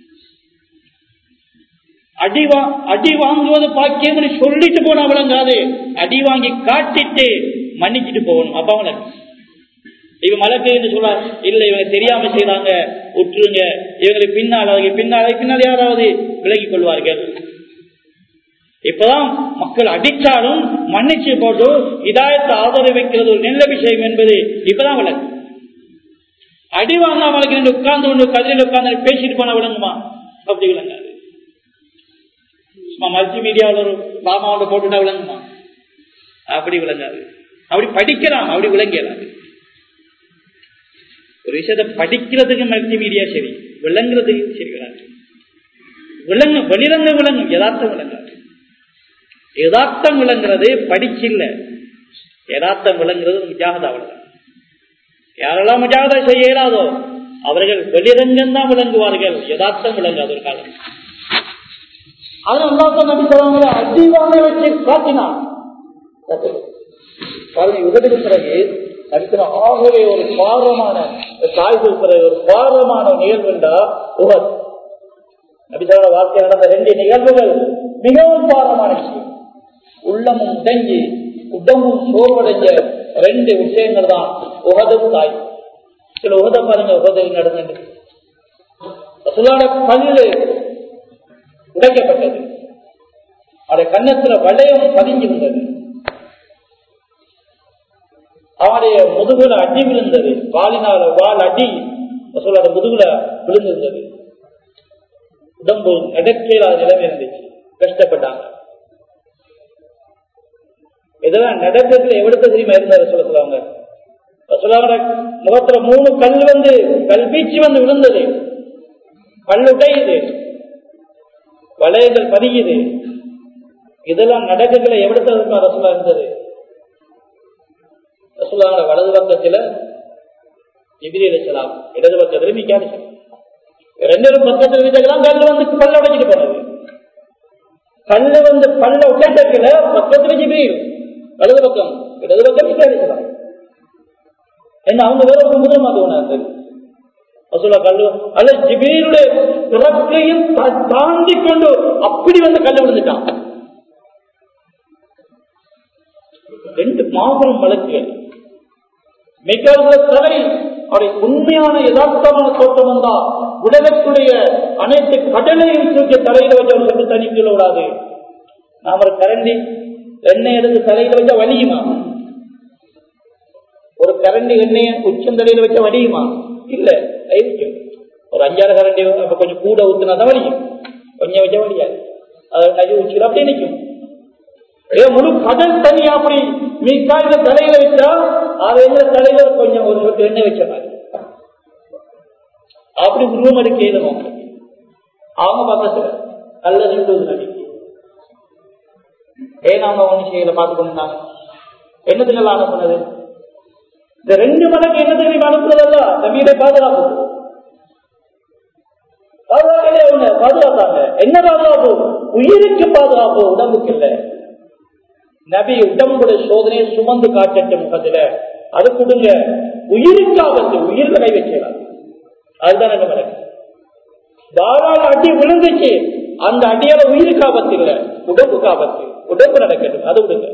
[SPEAKER 2] அடி வா அடி வாங்குவது பாக்கியம் சொல்லிட்டு போனா விளங்காது, அடி வாங்கி காட்டிட்டு மன்னிச்சுட்டு போகணும். அப்ப அவங்கள இவங்க மலக்கு சொல்ல இல்ல, இவங்க தெரியாம செய்யறாங்க, விட்டுருங்க, இவங்களுக்கு பின்னால் பின்னால் பின்னால் யாராவது விலகிக் கொள்வார்கள். இப்பதான் மக்கள் அடிச்சாலும் மன்னிச்சு போட்டு இதாயத்தை ஆதரவு வைக்கிறது ஒரு நல்ல விஷயம் என்பது இப்பதான் விளக்கு. அடி வாங்காமலுக்கு உட்கார்ந்து கொண்டு கதிரில் உட்கார்ந்து பேசிட்டு போனா விளங்குமா? அப்படி விளங்காது. மல்டி மீடியாவில் ஒரு பாமாவோட போட்டுட்டா விளங்குமா? அப்படி விளங்காது. அப்படி படிக்கலாம், அப்படி விளங்கலாது. ஒரு விஷயத்தை படிக்கிறதுக்கு மல்டி மீடியா சரி, விளங்குறதுக்கு சரி வராது. விளங்கு வெளிரங்க விளங்கும், யதார்த்தம் விளங்காது. யதார்த்தம் விளங்குறது படிச்சு இல்ல, யதார்த்தம் விளங்குறது முஜாஹதா விளங்கும். யாரெல்லாம் முஜாஹதா செய்ய இயலாதோ அவர்கள் வெளிரங்கம் தான் விளங்குவார்கள், யதார்த்தம் விளங்காது ஒரு காலம். அதனால நபி சொல்றாங்க அதிகமாக வச்சு காட்டினான். உதவிக்கு பிறகு நடிக்கிற ஆகவே ஒரு பாரமான தாய்கள் பிறகு ஒரு பாரமான நிகழ்வு என்றா உகத். நபிசார வாழ்க்கை நடந்த ரெண்டு நிகழ்வுகள் மிகவும் பாரமான விஷயம். உள்ளமும் உடங்கி உடம்பும் சோர்வடைஞ்ச ரெண்டு விஷயங்கள் தான் உகதும் தாய். சில உகத பாருங்க, உகதில் நடந்தது. ரசூலுல்லாஹ்வுடைய பல்லு உடைக்கப்பட்டது, அவருடைய கன்னத்துல வளையம் பதிஞ்சு இருந்தது, அவனுடைய முதுகுல அடி விழுந்தது, வாலினால வால் அடி ரசூலுல்லாஹ் முதுகுல விழுந்திருந்தது. உடம்பு நடக்கையிலாத நிலைமை இருந்துச்சு, கஷ்டப்பட்டாங்க. இதெல்லாம் நடக்கிறதுல எவ்வளவு தெரியுமா இருந்தாரு சொல்லுவாங்க. முகத்துல மூணு கல் வந்து கல்வீச்சு வந்து விழுந்தது, கல்லுடையுது, வளையங்கள் பதியுது. இதெல்லாம் நடக்கிறதுல எவ்வளவு ரசூலுல்லாஹ் இருந்தது. ரசூலுல்லாஹ் வலது பக்கத்துல ஜிப்ரீல் அலைஹிஸ்ஸலாம், இடது பக்கத்துல மீகாயில் அலைஹிஸ்ஸலாம். ரெண்டு பக்கத்துல வீட்டுக்கெல்லாம் கல் வந்து பல்ல உடைச்சிட்டு போனது. கல்லு வந்து பல்ல உடைக்கல, பக்கத்துல ஜிப்ரீல், வலது பக்கம் இடது பக்கம் மீகாயில் அலைஹிஸ்ஸலாம். என்ன அவங்க வேற ஒரு முதல் மாதவனாங்க ரசூலுல்லாஹ் கல்லு அல்ல ஜிப்ரீலுடைய பிறக்கையும் தாண்டி கொண்டு அப்படி வந்து கல்லு விழுந்துட்டான். ரெண்டு மாபெரும் வழக்குகள். மீகாயில் தலை அவருடைய உண்மையான யதார்த்தமான தோட்டம் வந்தா உலகத்துடைய அனைத்து கடலையும் தூக்கி தலையில வச்சு அவர் சொல்லி தனி கீழ விடாது. நாம ஒரு கரண்டி எண்ணெய் எடுத்து தலையில வச்சா வலியுமா? ஒரு கரண்டி எண்ணெயை உச்சந்தலையில வச்சா வலியுமா? இல்ல, இருக்கும். ஒரு அஞ்சாறு கரண்டி அப்ப கொஞ்சம் கூட ஊத்துனாதான் வலியும், கொஞ்சம் வச்சா வலியாது. அது நகை உச்சில அப்படியே நிற்கும். முழு கடல் தண்ணி அப்படி மீகாயில தலையில வச்சா அது எங்க தலையில கொஞ்சம் ஒரு சொட்டு எண்ணெய் வச்ச மாதிரி அப்படி உருவம் எடுக்க எழுதணும். அவங்க பக்கத்துல நல்ல சொல்லுவது நடிக்கு ஏன் அவங்க ஒண்ணு செய்யல பார்த்து கொண்டாங்க. என்னதுங்களா அனுப்புனது? இந்த ரெண்டு மடங்கு என்னதுக்கு அனுப்புனதல்ல, நபியுடைய பாதுகாப்பு. பாதுகாக்கலையே அவங்க பாதுகாத்தாங்க. என்ன பாதுகாப்பு? உயிருக்கு பாதுகாப்பு, உடம்புக்கு இல்லை. நபி உடம்புடைய சோதனையை சுமந்து காட்டட்டு முகத்துல, அது கொடுங்க. உயிருக்கு ஆபத்து, உயிர்ல கை வச்சுக்கலாம். அதுதான் என்ன மடங்கு. தாராள அடி விழுந்துச்சு, அந்த அடியால உயிருக்கு ஆபத்து இல்லை, உடம்புக்கு ஆபத்து. உடம்பு நடக்கட்டும், அது விடுங்க.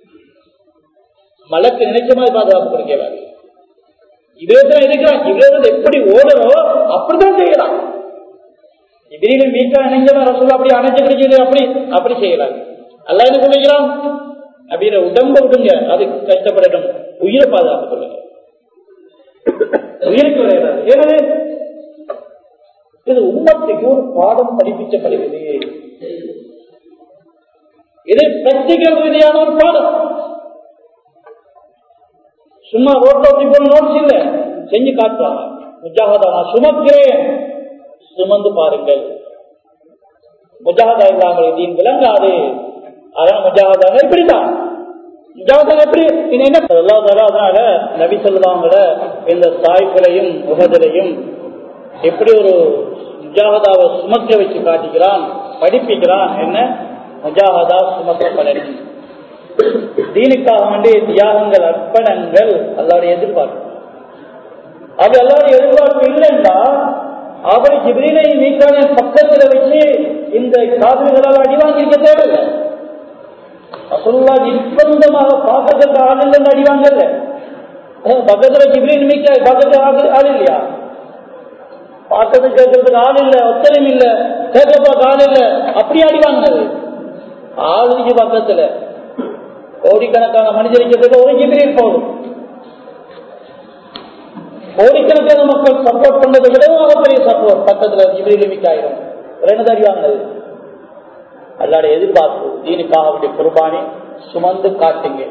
[SPEAKER 2] மலக்கு நினைச்ச மாதிரி பாதுகாப்பு கொடுக்கிறார். இவரதான் இருக்கிறான், இவரது எப்படி ஓடணும் அப்படிதான் செய்யலாம். இவரையும் வீட்டா இணைஞ்சவன் ரசூல் அப்படி அணைச்சு கிடைக்கிறது, அப்படி அப்படி செய்யலாம். அல்ல என்ன சொல்லிக்கிறான், அப்படிங்கிற உடம்ப விடுங்க, அது கஷ்டப்படட்டும், உயிரை பாதுகாப்பு கொள்ளுங்க. உயிருக்கு விளையாடாது. ஏனது இது உம்மத்துக்கு ஒரு பாடம் படிப்பிக்கப்படுகிறது. இது பிராக்டிகல் ரீதியான ஒரு பாடம். சும்மா ரோட்டை போல நோட்ஸ் இல்ல, செஞ்சு காட்டுவாங்க. முஜாஹதா நான் சுமக்கிறேன், சுமந்து பாருங்கள். முஜாஹதா இல்லாமல் இதையும் விளங்காது. அதனால முஜாஹதா இப்படிதான். முஜாஹதா எப்படி என்ன அதனால நபி சொல்லுவாங்கள இந்த சாய்களையும் முகதிலையும் எப்படி ஒரு முஜாஹதாவை சுமக்க வச்சு காட்டுகிறான், படிப்பிக்கிறான். என்ன முஜாஹதா சுமக்கப்படணும். தீனுக்காக வேண்டிய தியாகங்கள், அர்ப்பணங்கள் அல்லாவுடைய எதிர்பார்ப்பு. அது அல்லாவுடைய எதிர்பார்ப்பு இல்லைன்னா அவரை ஜிப்ரீலை மீகாயில பக்கத்துல வச்சு இந்த காவிரிகளால் அடி வாங்கிக்க தேவையில்லை. ரசூலுல்லாஹ் நிர்பந்தமாக பார்க்கறதுக்கு ஆள் இல்லைன்னு அடி வாங்கல. பக்கத்துல ஜிப்ரீல் மீகாயில் பக்கத்துல ஆள் இல்லையா? பார்க்கறது கேட்கறதுக்கு ஆள் இல்லை, ஒத்தரையும் இல்லை, கேட்கப்பாக்க ஆள் இல்லை, அப்படி அடி வாங்கினது. ஆளுக்கு பக்கத்துல கோடிக்கணக்கான மனிதருக்கு ஒரு ஜிப்ரீல் போதும். கோடிக்கணக்கான மக்கள் சப்போர்ட் பண்ணதை விடவும் அவருடைய சப்போர்ட் பக்கத்துல ஜிப்ரீல் மீகாயில் ரெண்டு அடி வாங்கினது. அல்லாஹ்வுடைய எதிர்பார்ப்பு தீனுக்காக வேண்டிய குர்பானி சுமந்து காட்டுங்க.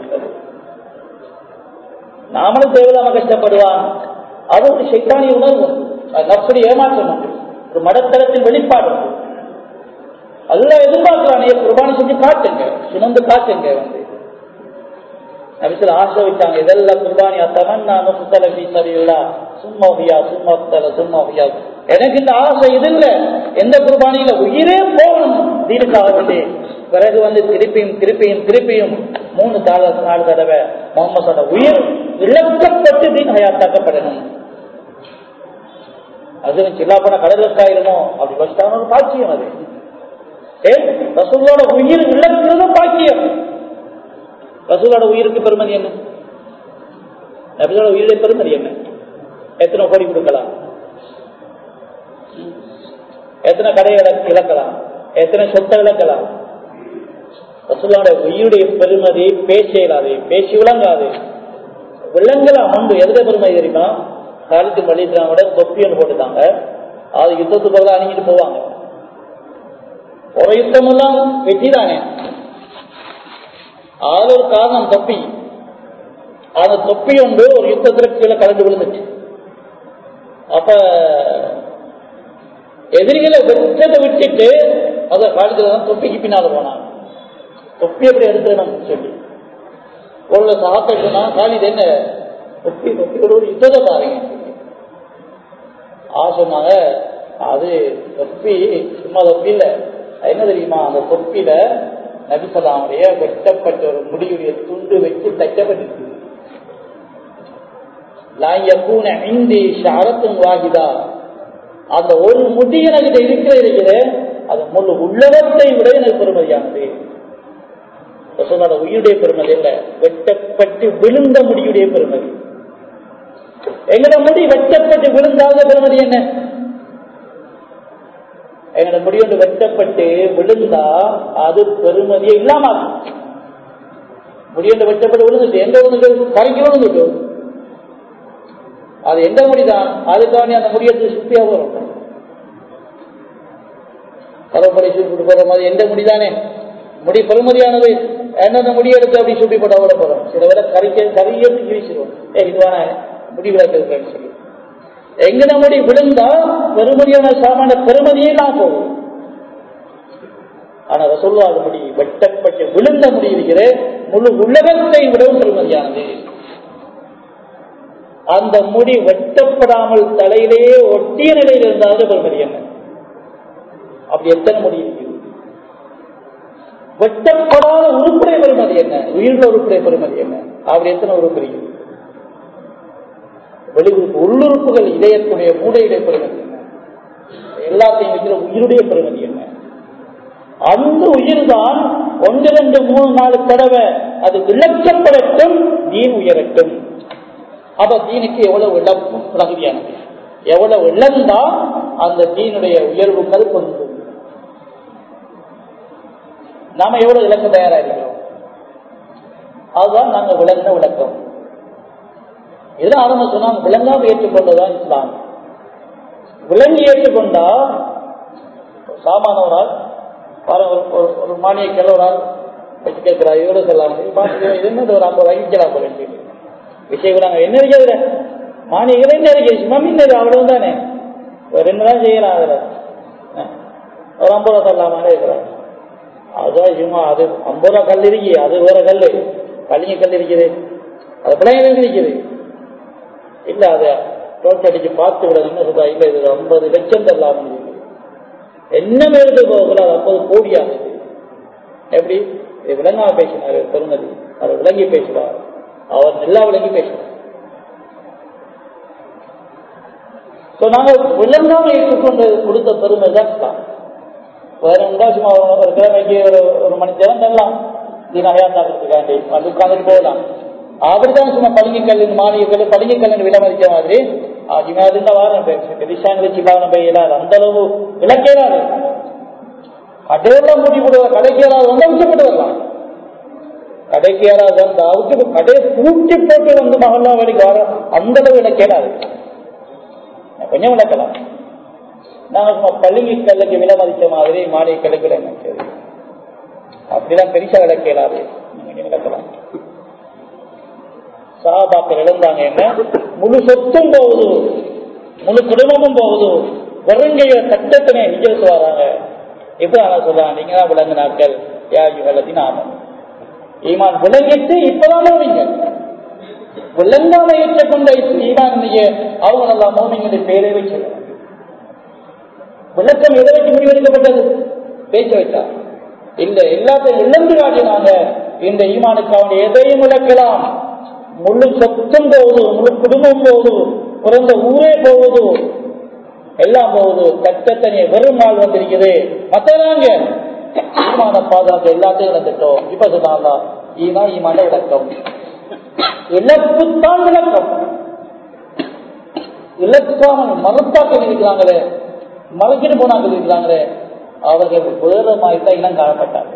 [SPEAKER 2] நாமளும் தேவையில்லாம கஷ்டப்படுவான். அது ஒரு ஷைத்தானிய உணர்வு, நப்சுடைய ஏமாற்றம் உண்டு, ஒரு மடத்தளத்தின் வெளிப்பாடு. அல்லாஹ் எதிர்பார்க்கிறானே குர்பானி செஞ்சு காட்டுங்க, சுமந்து காட்டுங்க. வந்து நபிசுல ஆசை வச்சாங்க, இதெல்லாம் குர்பானி அத்தமன்னா நுஃப்தல ஃபீ ஸபீலில்லாஹ் சும்மா ஹியா சும்மா தல சும்மா ஹியா. எனக்கு இந்த ஆசை இது இல்ல, எந்த குர்பானியில உயிரே போகணும் தீனுக்காக வேண்டி. பிறகு வந்து திருப்பியும் திருப்பியும் திருப்பியும் மூணு தாள நாலு தடவை முகமது உயிர் இழக்கப்பட்டு தீன் ஹயாத்தாக்கப்படணும். அது சில்லாப்பன கடலுக்காயிருமோ அப்படி வச்சான ஒரு பாக்கியம். அது ஏன் ரசூலோட உயிர் இழக்கிறது பாக்கியம். ரசூலோட உயிருக்கு பெருமதி என்ன? நபியோட உயிரை பெருமதி என்ன? எத்தனை கோடி கொடுக்கலாம், எத்தனை கடையை இழக்கலாம், எத்தனை சொத்தை இழக்கலாம். ரசூலோட உயிருடைய பெருமதி பேச இயலாது, பேசி விளங்காது. விளங்கலாம் உண்டு. எதுல பெருமதி தெரியுமா? காலத்து வழிவிட தொப்பியல் போட்டுட்டாங்க, அது யுத்தத்துக்கு பதிலாக அணிஞ்சிட்டு போவாங்க. ஒரு யுத்தம் எல்லாம் வெற்றி தானே, அது ஒரு காரணம் தொப்பி. அந்த தொப்பி ஒன்று ஒரு யுத்தத்திற்கு கீழே கலந்து விழுந்துச்சு. அப்ப எதிரிகளை வெற்றத்தை விட்டுட்டு அத காலத்துல தான் தொப்பிக்கு பின்னால போனாங்க. தொப்பி எப்படி எடுத்துக்கணும் சொல்லி ஒரு சகாத்தை சொன்னா, காலிது என்ன தொப்பி தொப்பியோட ஒரு யுத்தத்தை பாருங்க. ஆ சொன்னாங்க, அது தொப்பி சும்மா தொப்பி இல்ல, என்ன தெரியுமா? அந்த தொப்பில நபிசல்லாமுடைய வெட்டப்பட்ட ஒரு முடிவுடைய துண்டு வச்சு தைக்கப்பட்டிருக்கு. அந்த ஒரு முடி எனக்கு இருக்கிற இருக்கிற அது முழு உள்ளவத்தை விட எனக்கு பெருமதியானது. ரசூலோட உயிருடைய பெருமதி இல்ல, வெட்டப்பட்டு விழுந்த முடியுடைய பெருமதி. எங்களோட முடி வெட்டப்பட்டு விழுந்தாத பெருமதி என்ன? எங்களோட முடி ஒன்று வெட்டப்பட்டு விழுந்தா அது பெருமதியை இல்லாம முடி ஒன்று வெட்டப்பட்டு விழுந்துட்டு எந்த விழுந்து கரைக்கு விழுந்துட்டு அது எந்த முடிதான்? அதுக்காக அந்த முடியத்தை சுத்தியா வரும். கலப்படை சுட்டு போற மாதிரி எந்த முடிதானே முடி பெருமதியானது. என்னென்ன முடி எடுத்து அப்படி சுட்டி போட்டு அவ்வளோ போறோம். சில வேலை கரைக்க கரையத்து கிழிச்சிருவோம். ஏ இதுவான முடி விளக்கு சொல்லி எங்கட முடி விழுந்தா பெருமதியான சாமான பெருமதியே நான் போகும். ஆனா ரசூலுல்லாஹ் அது முடி வெட்டப்பட்டு விழுந்த முடி இருக்கிற முழு உலகத்தை விடவும் பெருமதியானது. அந்த முடி வெட்டப்படாமல் தலையிலேயே ஒட்டிய நிலையில் இருந்தாலும் பெருமதி என்ன? அப்படி எத்தனை முடி இருக்குது? வெட்டப்படாத உறுப்புடைய பெருமதி என்ன? உயிருள்ள உறுப்புடைய பெருமதி என்ன? அப்படி எத்தனை உறுப்பு இருக்குது? வெளி உறுப்பு, உள்ளுறுப்புகள், இதயத்துடைய மூடையுடைய பெருமதி என்ன? எல்லாத்தையும் வைக்கிற உயிருடைய பெருமதி என்ன? அந்த உயிர் தான் ஒன்று ரெண்டு மூணு நாலு தடவை அது இழக்கப்படட்டும், தீன் உயரட்டும். அப்ப தீனுக்கு எவ்வளவு இழப்பும் தகுதியானது, எவ்வளவு இழந்தா அந்த தீனுடைய உயர்வுகள் கொண்டு நாம எவ்வளவு இழக்க தயாரா இருக்கிறோம். அதுதான் நாங்க விளங்கின விளக்கம். இதெல்லாம் ஆரம்ப சொன்னா விளங்காம ஏற்றுக்கொண்டதான் இஸ்லாம். விளங்கி ஏற்றுக்கொண்டா சாமானவரால் ஒரு மானிய கிழவரால் வச்சு கேட்கிறார், எவ்வளவு சொல்லலாம், இது என்ன ஒரு ஐம்பது வாங்கிக்கலாம் போல விஷயம். நாங்க என்ன இருக்கிறது மானியங்கள் என்ன இருக்கு, சும்மா மின்னது அவ்வளவு தானே, ரெண்டு தான் செய்யலாம். அதுல ஒரு ஐம்பது ரூபா தரலாமான்னு இருக்கிறார். அதுதான் சும்மா அது ஐம்பது ரூபா கல் இருக்கு, அது வேற கல், கல்லிங்க கல் இருக்குது, அது பிள்ளைங்களுக்கு இருக்குது. இல்ல அதை டோஸ் அடிச்சு பார்த்து விடணும்னு சொல்றா. இல்ல இது ஐம்பது லட்சம் தரலாம். என்ன எடுத்து போகல, அது ஐம்பது கோடி ஆகுது. எப்படி இது விளங்காம பேசினாரு பெருமதி, அதை விளங்கி பேசுவார், அவர் நல்லா விளங்கி பேசுவார். நாங்கள் விளங்காம ஏற்றுக்கொண்டு கொடுத்த பெருமை தான். வேற இருந்தா சும்மா ஒரு கிழமைக்கு ஒரு ஒரு மணி நேரம் தரலாம், இது நிறையா தாக்கிறதுக்காண்டி அது உட்காந்துட்டு போகலாம். அப்படித்தான் சும்மா பளிங்கக்கல் மாளிகைக்கல் பளிங்கக்கல் விலமதிக்க மாதிரி இருந்தா வாரம் பேசுறாங்க சில்லாவன பெய்யலாது, அந்த அளவு விளக்கேறாது. கடையில மூடி போடுவ கடைக்கு யாராவது வந்தா விட்டுப்பட்டு வரலாம். கடைக்கு யாராவது வந்தா விட்டு கடையை பூட்டி போட்டு வந்து மகல்லா வரைக்கும் வர அந்த அளவு விளக்கேறாது, கொஞ்சம் விளக்கலாம். நாங்க சும்மா பளிங்கி கல்லுக்கு விலமதித்த மாதிரி மாளிகை கல்லுக்கு விளக்கது. அப்படிதான் பெருசா விளக்கலாது விளக்கலாம். சஹாபாக்கள் எழுந்தாங்க, என்ன முழு சொத்தும் போகுது, முழு குடும்பமும் போகுது, வெறுங்கைய சட்டத்தினை நிகழ்த்து வராங்க. எப்ப நான் சொல்றாங்க, நீங்க தான் விளங்கினாக்கள் யாரு வெள்ளத்தின் ஆமம் ஈமான் விளங்கிட்டு இப்பதான் மோமிங்க. விளங்காம ஏற்றக்கொண்ட ஈமான் நீங்க அவங்க எல்லாம் மோமிங்களுடைய பேரை வச்சு விளக்கம் எதை வச்சு முடிவெடுக்கப்பட்டது? பேச்ச வச்சா இல்ல, எல்லாத்தையும் இழந்து காட்டினாங்க. இந்த ஈமானுக்கு அவங்க எதையும் விளக்கலாம். முழு சொத்தும் போகுது, முழு குடும்பம் போகுது, பிறந்த ஊரே போகுது, எல்லாம் போகுது. கட்டத்தனிய வெறும் நாள் வந்திருக்குது. மத்தனாங்க ஈமான பாதுகாப்பு எல்லாத்தையும் இழந்துட்டோம். இப்ப சொன்னா ஈமா ஈமான விளக்கம், இழப்புத்தான் விளக்கம். இழக்காமல் மறுத்தாக்கள் இருக்கிறாங்களே, மறுக்கிட்டு போனாக்கள் இருக்கிறாங்களே, அவர்கள் வேற மாதிரி இனம் காணப்பட்டாங்க.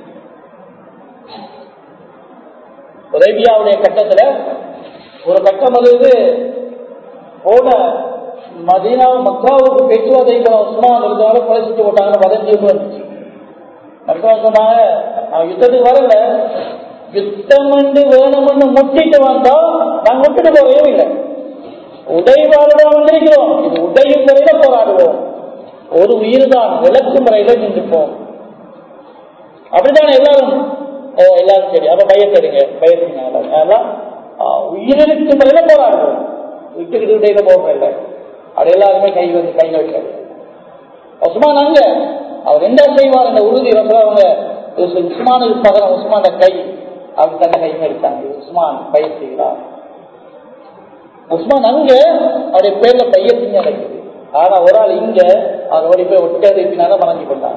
[SPEAKER 2] உதவியாவுடைய கட்டத்துல ஒரு கட்டம் அது போன மதீனா மக்காவுக்கு பேச்சுவார்த்தை உஸ்மான் இருந்தாலும் பரிசுட்டு போட்டாங்க. வதஞ்சி வந்துச்சு. மக்கா சொன்னாங்க, நான் யுத்தத்துக்கு வரல, யுத்தம் வேணும்னு முட்டிட்டு வந்தா நாங்க விட்டுட்டு போறவே இல்லை. உடைவாளதான் வந்திருக்கிறோம், இது உடையும் முறையில போராடுவோம். ஒரு உயிர் தான் விளக்கும் முறையில நின்றுப்போம். அப்படித்தானே எல்லாரும் எல்லாரும் சரி. அப்ப பயத்தெடுங்க, பயத்தீங்க உயிரிழக்கும் முறையில போராடுவோம். விட்டுக்கிட்டு இடையில போக இல்லை. அது எல்லாருமே கை வந்து கை வைக்காது. உஸ்மான் அங்க அவர் என்ன செய்வார் என்ற உறுதி அவங்க உஸ்மானுக்கு பகரம் உஸ்மான கை அவர் தன்னை கை எடுத்தாங்க. உஸ்மான் பயிர் செய்கிறார். உஸ்மான் அங்க அவருடைய பேர்ல பையத்திங்க நடக்குது. ஆனா ஒரு ஆள் இங்க அவர் ஓடி போய் ஒட்டதினால மறைஞ்சு கொண்டார்.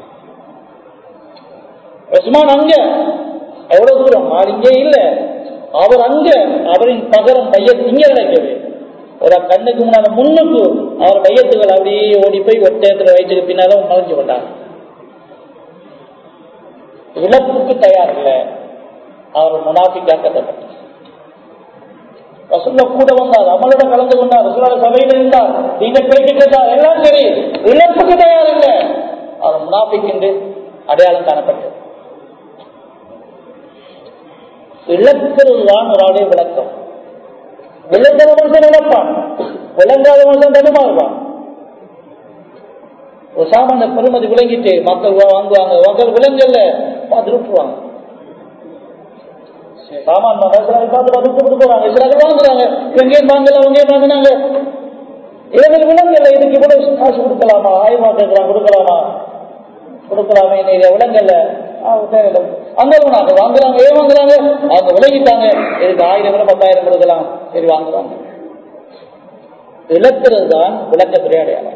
[SPEAKER 2] உஸ்மான் அங்க எவ்வளவு தூரம் ஆள் இங்கே இல்ல, அவர் அங்க அவரின் பகரம் பையத்து இங்க நடக்குது. ஒரு கண்ணுக்கு முன்னால முன்னுக்கு அவர் பையத்துகள் அப்படியே ஓடி போய் ஒட்டயத்துல வயிற்றுக்கு பின்னால மறைஞ்சு கொண்டார். இழப்புக்கு தயார் இல்லை. அவர் முனாஃபிக்காக்கப்பட்டார். ரசூலுல்லாஹ் கூட வந்தார், அமலோட கலந்து கொண்டார், ரசூலுல்லாஹ் சபையில் இருந்தார், நீங்க பேச்சு கேட்டார், எல்லாம் சரி. இழப்புக்கு தயார் இல்லை. அவர் முனாஃபிக் என்று அடையாளம் காணப்பட்டது. இழக்கிறதுதான் ஒரு ஆளுடைய விளக்கம். விளங்குற மனுஷன் இழப்பான், விளங்காத மனுஷன் தடுமாறுவான். ஒரு சாமான பெருமதி விளங்கிட்டு மக்கள் வாங்குவாங்க, மக்கள் விலங்கல்ல பார்த்து விட்டுருவாங்க. சாமான் பார்த்து பார்த்து போறாங்க, சிலர்கள் வாங்குறாங்க, எங்கேயும் வாங்கல அவங்க வாங்கினாங்க. இவர்கள் விலங்கல்ல, இதுக்கு இவ்வளவு காசு கொடுக்கலாமா, ஆய்வா கேட்கலாம் கொடுக்கலாமா கொடுக்கலாமே விலங்கல்ல அங்க வாங்குறாங்க. ஏன் வாங்குறாங்க? அவங்க விலகிட்டாங்க, இதுக்கு ஆயிரம் கூட பத்தாயிரம் கொடுக்கலாம், சரி வாங்குறாங்க. இழக்கிறது தான் விளக்கத்துடைய அடையாளம்.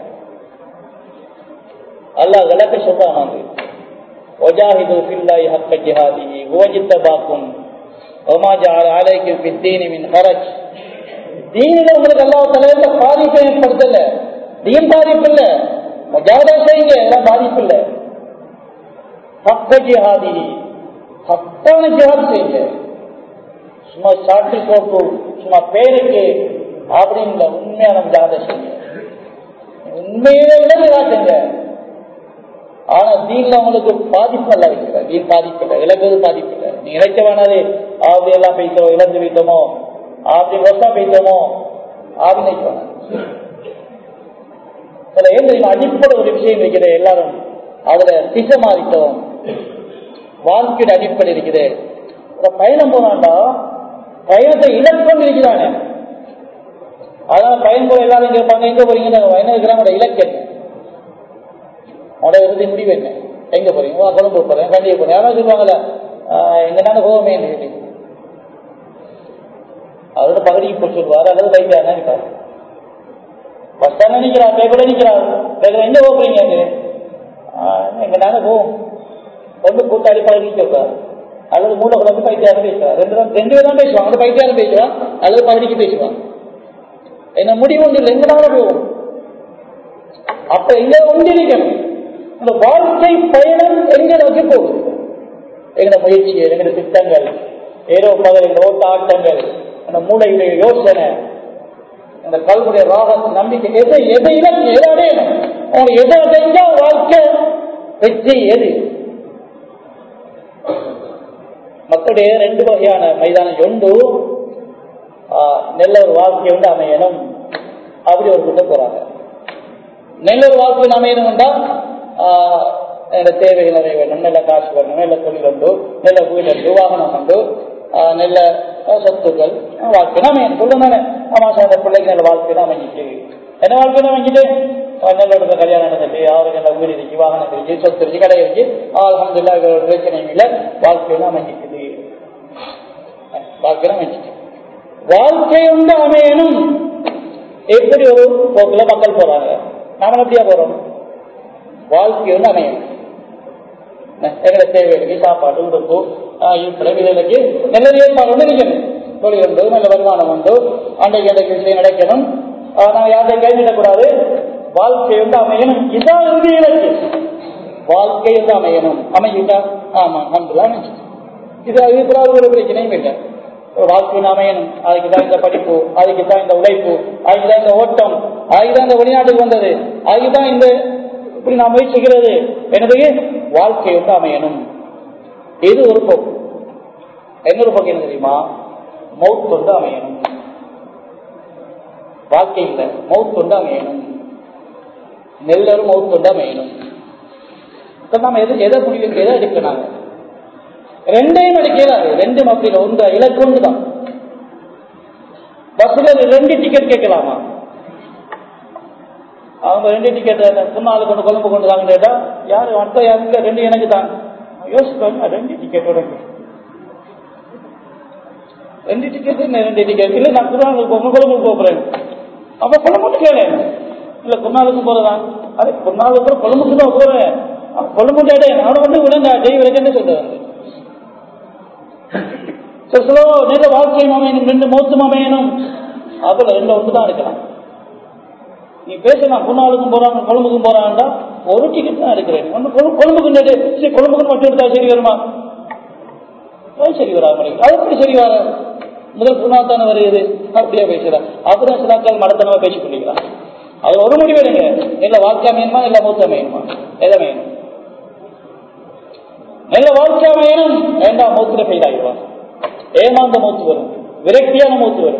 [SPEAKER 2] அல்லாஹ் விளக்க சொல்றாங்க, வஜாஹிது ஃபில்லாஹி ஹக்க ஜிஹாதிஹி வஜித்தபாக்கும் வமா ஜஅல அலைக்கும் ஃபித்தீனி மின் ஹரஜ். தீனில உங்களுக்கு அல்லாஹ் தஆலா பாதிப்பை ஏற்படுத்தல, தீன் பாதிப்பு இல்ல, முஜாஹதா செய்யுங்க, எல்லாம் பாதிப்பு இல்ல. ஹக்க ஜிஹாதிஹி ஹக்கான ஜிஹாத் செய்யுங்க. சும்மா சாட்டி போட்டு சும்மா பேருக்கு அப்படின்னு உண்மையான ஜிஹாதை செய்யுங்க, உண்மையிலே விலங்குங்க. ஆனா தீன்ல உங்களுக்கு பாதிப்பு அல்ல இருக்கிற, தீன் பாதிப்பு இல்லை, விலங்குவது பாதிப்பு இல்லை. நீ இழைக்க வேணாது அப்படி எல்லாம் போயிட்டோம், இழந்து வைத்தோமோ, அப்படி வசா போயிட்டோமோ அப்படி நினைக்க வேணாம். ஏன் அடிப்படை ஒரு விஷயம் இருக்கிற, எல்லாரும் அதுல திசை மாறிட்டோம். வாழ்க்கையோட அடிப்படை இருக்குது. ஒரு பயணம் போனாண்டா பயணத்தை இலக்கம் இருக்கிறானே, அதனால பயன் போற எல்லாரும் கேட்பாங்க, எங்க போறீங்க பயணம் இருக்கிறாங்க, இலக்கு அவனோட இறுதி முடிவு என்ன, எங்க போறீங்க, கொழும்பு போறேன், கண்டிப்பா போறேன். யாராவது சொல்லுவாங்கல்ல எங்கனால போகமே கேட்டு அவரோட பகுதிக்கு போய் சொல்லுவார், அல்லது பைக்காரனா நிற்பார். பஸ் ஸ்டாண்ட் நிற்கிறார், பேப்பர்ல நிற்கிறார், பேப்பர் எங்க போறீங்க எங்கனால போவோம் கொண்டு கூட்டாளி பகுதிக்கு சொல்றாரு, அல்லது மூல குழம்பு பைத்தியாரம் பேசுவார். ரெண்டு தான் ரெண்டு பேர் தான் பேசுவாங்க, அந்த பைத்தியாரம் பேசுவான் அல்லது பகுதிக்கு பேசுவாங்க. என்ன முடிவு ஒன்று இல்லை, எங்கனால போவோம். அப்ப எங்க ஒன்றிருக்கணும், இந்த வாழ்க்கை பயணம் எங்க நோக்கி போகுது, எங்களோட முயற்சிகள், எங்களோட திட்டங்கள், ஏதோ பகல் ஓட்ட ஆட்டங்கள், அந்த மூளையுடைய யோசனை, அந்த கல்வியுடைய ராகம், நம்பிக்கை, எது எது இலக்கு எது அடையணும், அவங்க எது அடைஞ்சா வாழ்க்கை வெற்றி எது. அப்படியே ரெண்டு வகையான மைதானம் ஒன்று நல்ல ஒரு வாழ்க்கை வந்து அமையணும் அப்படி ஒரு கூட்ட போறாங்க. நல்ல ஒரு வாழ்க்கை அமையணும்னா நல்ல தேவைகள் நிறைய வேணும், நல்ல காசு வேணும், நல்ல தொழில் உண்டு, நல்ல வீடு உண்டு, வாகனம் உண்டு, நல்ல சொத்துக்கள் வாழ்க்கை அமையணும் சொல்லுங்க. ஆமா சார் அந்த பிள்ளைக்கு நல்ல வாழ்க்கை தான் அமைஞ்சிட்டு என்ன வாழ்க்கை தான் அமைஞ்சிட்டு நல்ல இடத்துல கல்யாணம் நடந்துட்டு அவருக்கு நல்ல வீடு இருக்கு, வாகனம் இருக்கு, சொத்து இருக்கு, கடை இருக்கு, அல்ஹம்துலில்லாஹ் பிரச்சனையும் இல்லை, வாழ்க்கையெல்லாம் அமைஞ்சிக்குது. வாழ்க்கையெல்லாம் அமைஞ்சிட்டு வாழ்க்கை வந்து அமையணும். எப்படி ஒரு போக்குல மக்கள் போறாங்க, நாம எப்படியா போறோம்? வாழ்க்கை வந்து அமையணும். எங்களை தேவைகளுக்கு சாப்பாடு உடுப்பு இருக்கிற விதைகளுக்கு நல்ல ஏற்பாடு வந்து இருக்கணும். தொழில் உண்டு, நல்ல வருமானம் உண்டு, அன்றைக்கு அன்றைக்கு விஷயம் நடக்கணும். நாங்கள் யார்கிட்ட கைவிடக்கூடாது. வாழ்க்கை வந்து அமையணும். இதான் இறுதி இலக்கு. வாழ்க்கை வந்து அமையணும். அமைஞ்சிட்டா ஆமா அன்புலாம் அமைச்சு இது அதுக்கு ஒரு பிரச்சனையும் இல்லை. ஒரு வாழ்க்கை அமையணும். அதுக்கு தான் இந்த படிப்பு, அதுக்கு தான் இந்த உழைப்பு, அதுக்கு தான் இந்த ஓட்டம், அதுக்கு தான் இந்த வெளிநாட்டுக்கு வந்தது, அதுக்கு தான் இந்த இப்படி நான் முயற்சிக்கிறது. எனது வாழ்க்கை வந்து அமையணும். இது ஒரு போக்கு. இன்னொரு போக்கு என்ன தெரியுமா? மௌத் வந்து அமையணும். வாழ்க்கை இல்லை, மௌத் வந்து அமையணும். நெல்லரும் மௌத் வந்து அமையணும். நம்ம எது எதை முடிவு எதை எடுக்கணும்? ரெண்டையும் எடுக்கிறாரு. ரெண்டும் அப்படி ஒன்று இலக்கு ஒன்று தான். பஸ்ல ரெண்டு டிக்கெட் கேட்கலாமா? அவங்க ரெண்டு டிக்கெட் முன்னாள் கொண்டு கொழும்பு கொண்டு தாங்க கேட்டா யாரு மற்ற யாருங்க ரெண்டு எனக்கு தான் யோசிப்பாங்க. ரெண்டு டிக்கெட் ரெண்டு டிக்கெட் ரெண்டு டிக்கெட் இல்லை, நான் குருநாளுக்கு போகணும், கொழும்புக்கு போகிறேன். அப்ப கொழும்புக்கு கேளு இல்ல குருநாளுக்கும் போறதான். அது குருநாளுக்கு கொழும்புக்கு தான் போறேன். கொழும்பு டே அவனை வந்து விடுங்க டெய் வரைக்கும் சொல்றேன். நல்ல வாழ்க்கையும் அமையணும், ரெண்டு மௌத்தும் அமையணும். அதுல ரெண்டு ஒன்று தான் இருக்கலாம். நீ பேசலாம் குருநாளுக்கும் போறாங்க கொழும்புக்கும் போறான்டா ஒரு டிக்கெட் தான் இருக்கிறேன். கொழும்புக்கு சரி கொழும்புக்கு மட்டும் எடுத்தா சரி வருமா? சரி வராம அது எப்படி சரி வர? முதல் குருநாள் வருது அப்படியே பேசுறான். அப்புறம் சில நாட்கள் மடத்தனமா பேசி கொண்டிருக்கிறான். அது ஒரு முடிவு எடுங்க. நல்ல வாழ்க்கை அமையணுமா இல்ல மௌத்த அமையணுமா? எதை அமையணும்? நல்ல வாழ்க்கை அமையணும். வேண்டாம் மௌத்துல ஃபெயில் ஆகிடுவான். ஏமாந்த மௌத்து வரும், விரக்தியான மௌத்து வரும்,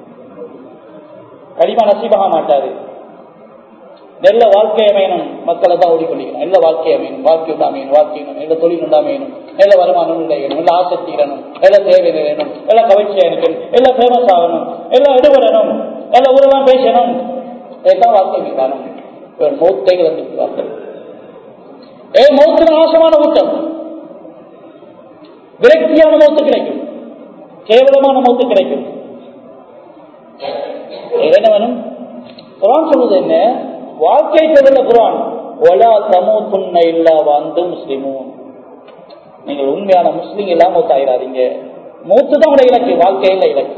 [SPEAKER 2] கடிமா நசீபாக மாட்டாது. நல்ல வாழ்க்கை அமையணும். மக்களை தான் ஓடிக்கொண்டிருக்கணும். நல்ல வாழ்க்கை அமையணும். வாழ்க்கை உண்டு அமையணும். வாழ்க்கை நல்ல தொழில் உண்டு அமையணும். நல்ல வருமானம் உண்டாகணும். நல்ல ஆசக்தி இடணும். நல்ல தேவை நிறையணும். நல்ல கவர்ச்சியா இருக்கணும். எல்லாம் ஃபேமஸ் ஆகணும். எல்லாம் எடுபடணும். நல்ல ஊரெல்லாம் பேசணும். எல்லாம் வாழ்க்கை மீதானும் மௌத்தை இழந்துவிட்டார்கள். ஏ மௌத்து நாசமான ஊட்டம், விரக்தியான மௌத்து கிடைக்கும், கேவலமான மௌத்து கிடைக்கும். என்ன வேணும்? குர்ஆன் சொல்வது என்ன? வாழ்க்கை சொல்ல குர்ஆன் வலா தமூதுன்ன இல்லா வஅன்தும் முஸ்லிமூன். நீங்கள் உண்மையான முஸ்லிம் இல்லாம மௌத்தாயிராதீங்க. மௌத்து தான் உடைய இலக்கு, வாழ்க்கையில இலக்கு.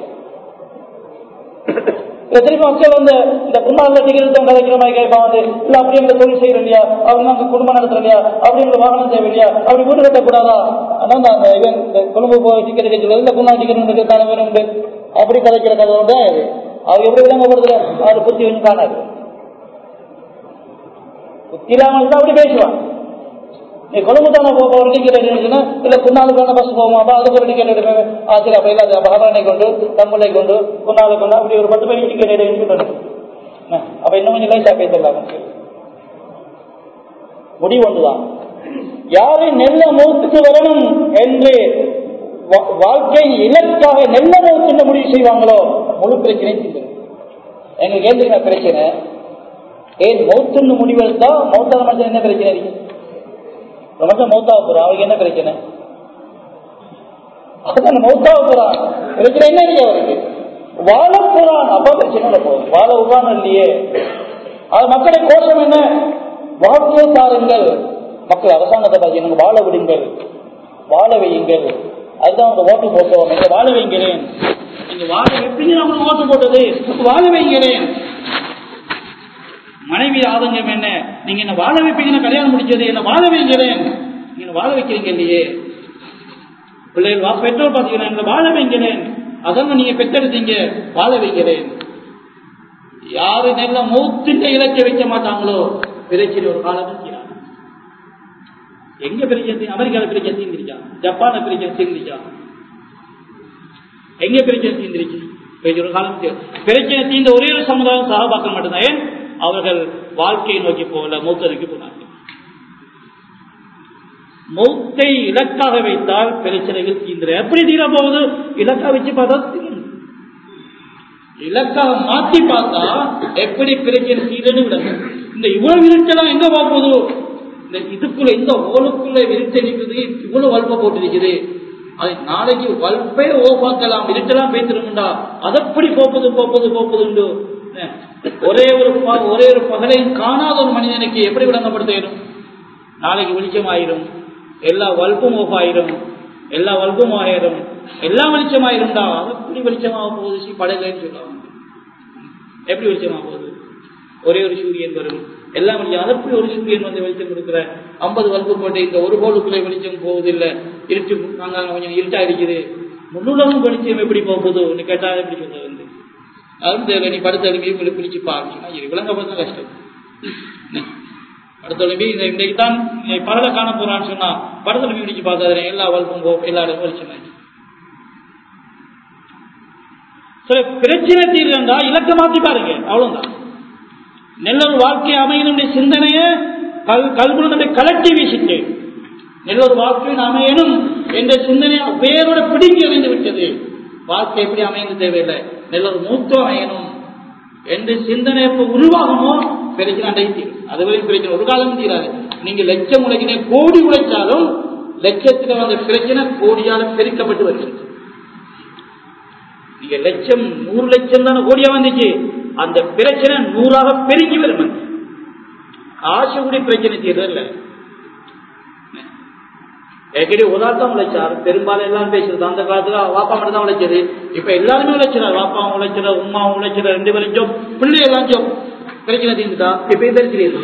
[SPEAKER 2] திருப்பி மக்கள் வந்து இந்த குண்டால டிகிரி கலைக்கிற மாதிரி கேட்பாங்க. இல்ல அப்படி எங்களை தொழில் செய்யற இல்லையா, அவங்க அங்க குடும்பம் நடத்துற இல்லையா, அப்படி எங்களை வாகனம் செய்ய இல்லையா, அப்படி வீடு கட்டக்கூடாதா? அதான் அந்த இவன் கொழும்பு போய் டிக்கெட் கிடைக்கிறது இல்லை, குண்டா டிக்கெட் காண வேணும் அப்படி கலைக்கிற கதை வந்து அவங்க எப்படி விளங்கப்படுதுல அது புத்தி கொஞ்சம் காணாது. புத்தி இல்லாமல் தான் அப்படி பேசுவான். நீ கொழும்பு தானே போக ஒரு டிக்கெட் எடுக்கணும்னா இல்ல குன்னாளுக்கான பஸ் போகுமா, அதுக்கு ஒரு டிக்கெட் எடுப்பேன். ஆச்சரிய அப்ப இல்லாத பகவானை கொண்டு தம்பளை கொண்டு குன்னாளை கொண்டு அப்படி ஒரு பத்து பேருக்கு டிக்கெட் எடுக்கணும். அப்ப இன்னும் கொஞ்சம் லைட்டா பேசலாம். முடிவு ஒன்றுதான். யாரு நெல்ல மௌத்துக்கு வரணும் என்று வாழ்க்கை இலக்காக நெல்ல மௌத்து முடிவு செய்வாங்களோ முழு பிரச்சனை தீர்ந்து. எங்களுக்கு ஏந்திருக்கிற பிரச்சனை ஏன் மௌத்துன்னு முடிவெடுத்தா மௌத்தான மனுஷன் என்ன பிரச்சனை இருக்கு? மனுஷன் மௌத்தாக போறான், அவருக்கு என்ன பிரச்சனை? அதான் மௌத்தாக போறான், பிரச்சனை என்ன இல்லையா அவருக்கு? வாழ போறான், அப்பா பிரச்சனை போகும். வாழ உருவான இல்லையே. அது மக்களுடைய கோஷம் என்ன? வாழ்க்கையை தாருங்கள். மக்கள் அரசாங்கத்தை பார்த்து வாழ விடுங்கள், வாழ வையுங்கள். அதுதான் அவங்க ஓட்டு போட்டோம். நீங்க வாழ வைங்கிறேன், நீங்க வாழ வைப்பீங்க. நம்மளுக்கு ஓட்டு போட்டது வாழ வைங்கிறேன். மனைவி ஆதங்கம் என்ன? நீங்க என்ன வாழ வைப்பீங்க, கல்யாணம் முடிச்சது என்ன வாழ வைங்கிறேன். நீங்க வாழ வைக்கிறீங்க இல்லையே. பிள்ளைகள் பெற்றோர் பார்த்தீங்கன்னா வாழ வைங்கிறேன். அதெல்லாம் நீங்க பெற்றெடுத்தீங்க, வாழ வைக்கிறேன். யாரு நல்ல மௌத்தின் இலக்கை வைக்க மாட்டாங்களோ பிரச்சனை ஒரு காலம் இருக்கிறார். எங்க பிரச்சனை? அமெரிக்காவில் பிரச்சனை தீர்ந்துருச்சான், ஜப்பான பிரச்சனை தீர்ந்துருச்சான், எங்க பிரச்சனை தீர்ந்துருச்சு? ஒரு காலம் பிரச்சனை தீர்ந்த ஒரே ஒரு சமுதாயம் சஹாபாக்கள் மட்டும்தான். ஏன்? அவர்கள் வாழ்க்கையை நோக்கி போகல, மௌத்தை நோக்கி போனார்கள். மௌத்தை இலக்காக வைத்தால் பிரச்சனைகள் தீர்ந்துடும். எப்படி தீர போகுது? இலக்கா வச்சு பார்த்தா தீரும். இலக்காக மாற்றி பார்த்தா எப்படி பிரச்சனை தீரன்னு விட. இந்த இவ்வளவு விரிச்சலாம் எங்க போகுது? இந்த இதுக்குள்ள இந்த ஓலுக்குள்ள விரிச்சடிக்குது, இவ்வளவு வல்ப போட்டிருக்குது. அது நாளைக்கு வல்பே ஓபாக்கலாம், விரிச்சலாம் பேசிருந்தா அதப்படி போப்பது போப்பது போப்பது. ஒரே ஒரு ஒரே ஒரு பகலையும் காணாத ஒரு மனிதனுக்கு எப்படி விளங்கப்படுத்தும்? நாளைக்கு வெளிச்சம் ஆயிரும், எல்லா வல்பும் ஓஃப் ஆயிரும், எல்லா வல்பும் ஆயிரும், எல்லா வெளிச்சமாயிருந்தா அதப்படி வெளிச்சமாக போகுது. படலைன்னு சொல்லுவாங்க. எப்படி வெளிச்சமாக போகுது? ஒரே ஒரு சூரியன் வரும், எல்லாம் வெளிச்சம். அதப்படி ஒரு சூரியன் வந்து வெளிச்சம் கொடுக்குற ஐம்பது வல்பு போட்டு இந்த ஒரு கோளுக்குள்ளே வெளிச்சம் போவதில்லை. இருட்டு நாங்கள் கொஞ்சம் இருட்டா இருக்குது, முன்னுலகம் வெளிச்சம் எப்படி போகுதுன்னு கேட்டா எப்படி சொல்றது? வந்து அதுவும் தேவை. நீ படுத்த எழுப்பி பிடிச்சு பாருங்கன்னா விளங்க பார்த்தா கஷ்டம். படுத்த எழுப்பி இந்த இன்றைக்கு தான் பகலை காண போறான்னு சொன்னா படுத்த எழுப்பி பிடிச்சு பார்த்தா எல்லா வல்பும் போ, எல்லா இடமும் வெளிச்சமாச்சு. சில பிரச்சனை தீர்ந்தா இலக்க மாத்தி பாருங்க, அவ்வளவுதான். நல்லொரு வாழ்க்கை அமையனுடைய சிந்தனைய கல் கல்குணத்தை கலட்டி வீசிட்டு நல்லொரு வாழ்க்கை அமையனும் என்ற சிந்தனையை வேரோட பிடிங்கி அமைந்து விட்டது. வாழ்க்கை எப்படி அமைந்து தேவையில்லை, நல்லொரு மூத்தம் அமையணும் என்ற சிந்தனை எப்ப உருவாகமோ பிரச்சனை அண்டை தீரும். அதுவரை பிரச்சனை ஒரு காலம் தீராது. நீங்க லட்சம் உழைக்கினே கோடி உழைச்சாலும் லட்சத்தில் வந்த பிரச்சனை கோடியால பெருக்கப்பட்டு வருகிறது. நீங்க லட்சம் நூறு லட்சம் தானே கோடியா வந்துச்சு, அந்த பிரச்சனை நூறாக பெருகி வரும். காசு கூட பிரச்சனை தீர்றதில்லை. ஏற்கனவே உதாரணம் உழைச்சார், பெரும்பாலும் எல்லாம் பேசுறது. அந்த காலத்துல வாப்பா மட்டும் தான் உழைச்சது, இப்ப எல்லாருமே உழைச்சார். வாப்பாவும் உழைச்சிட, உமாவும் உழைச்சிட, ரெண்டு பேரும் ஜோப், பிள்ளை எல்லாம் ஜோப். பிரச்சனை தீர்ந்துட்டா இப்ப தரித்திரியம்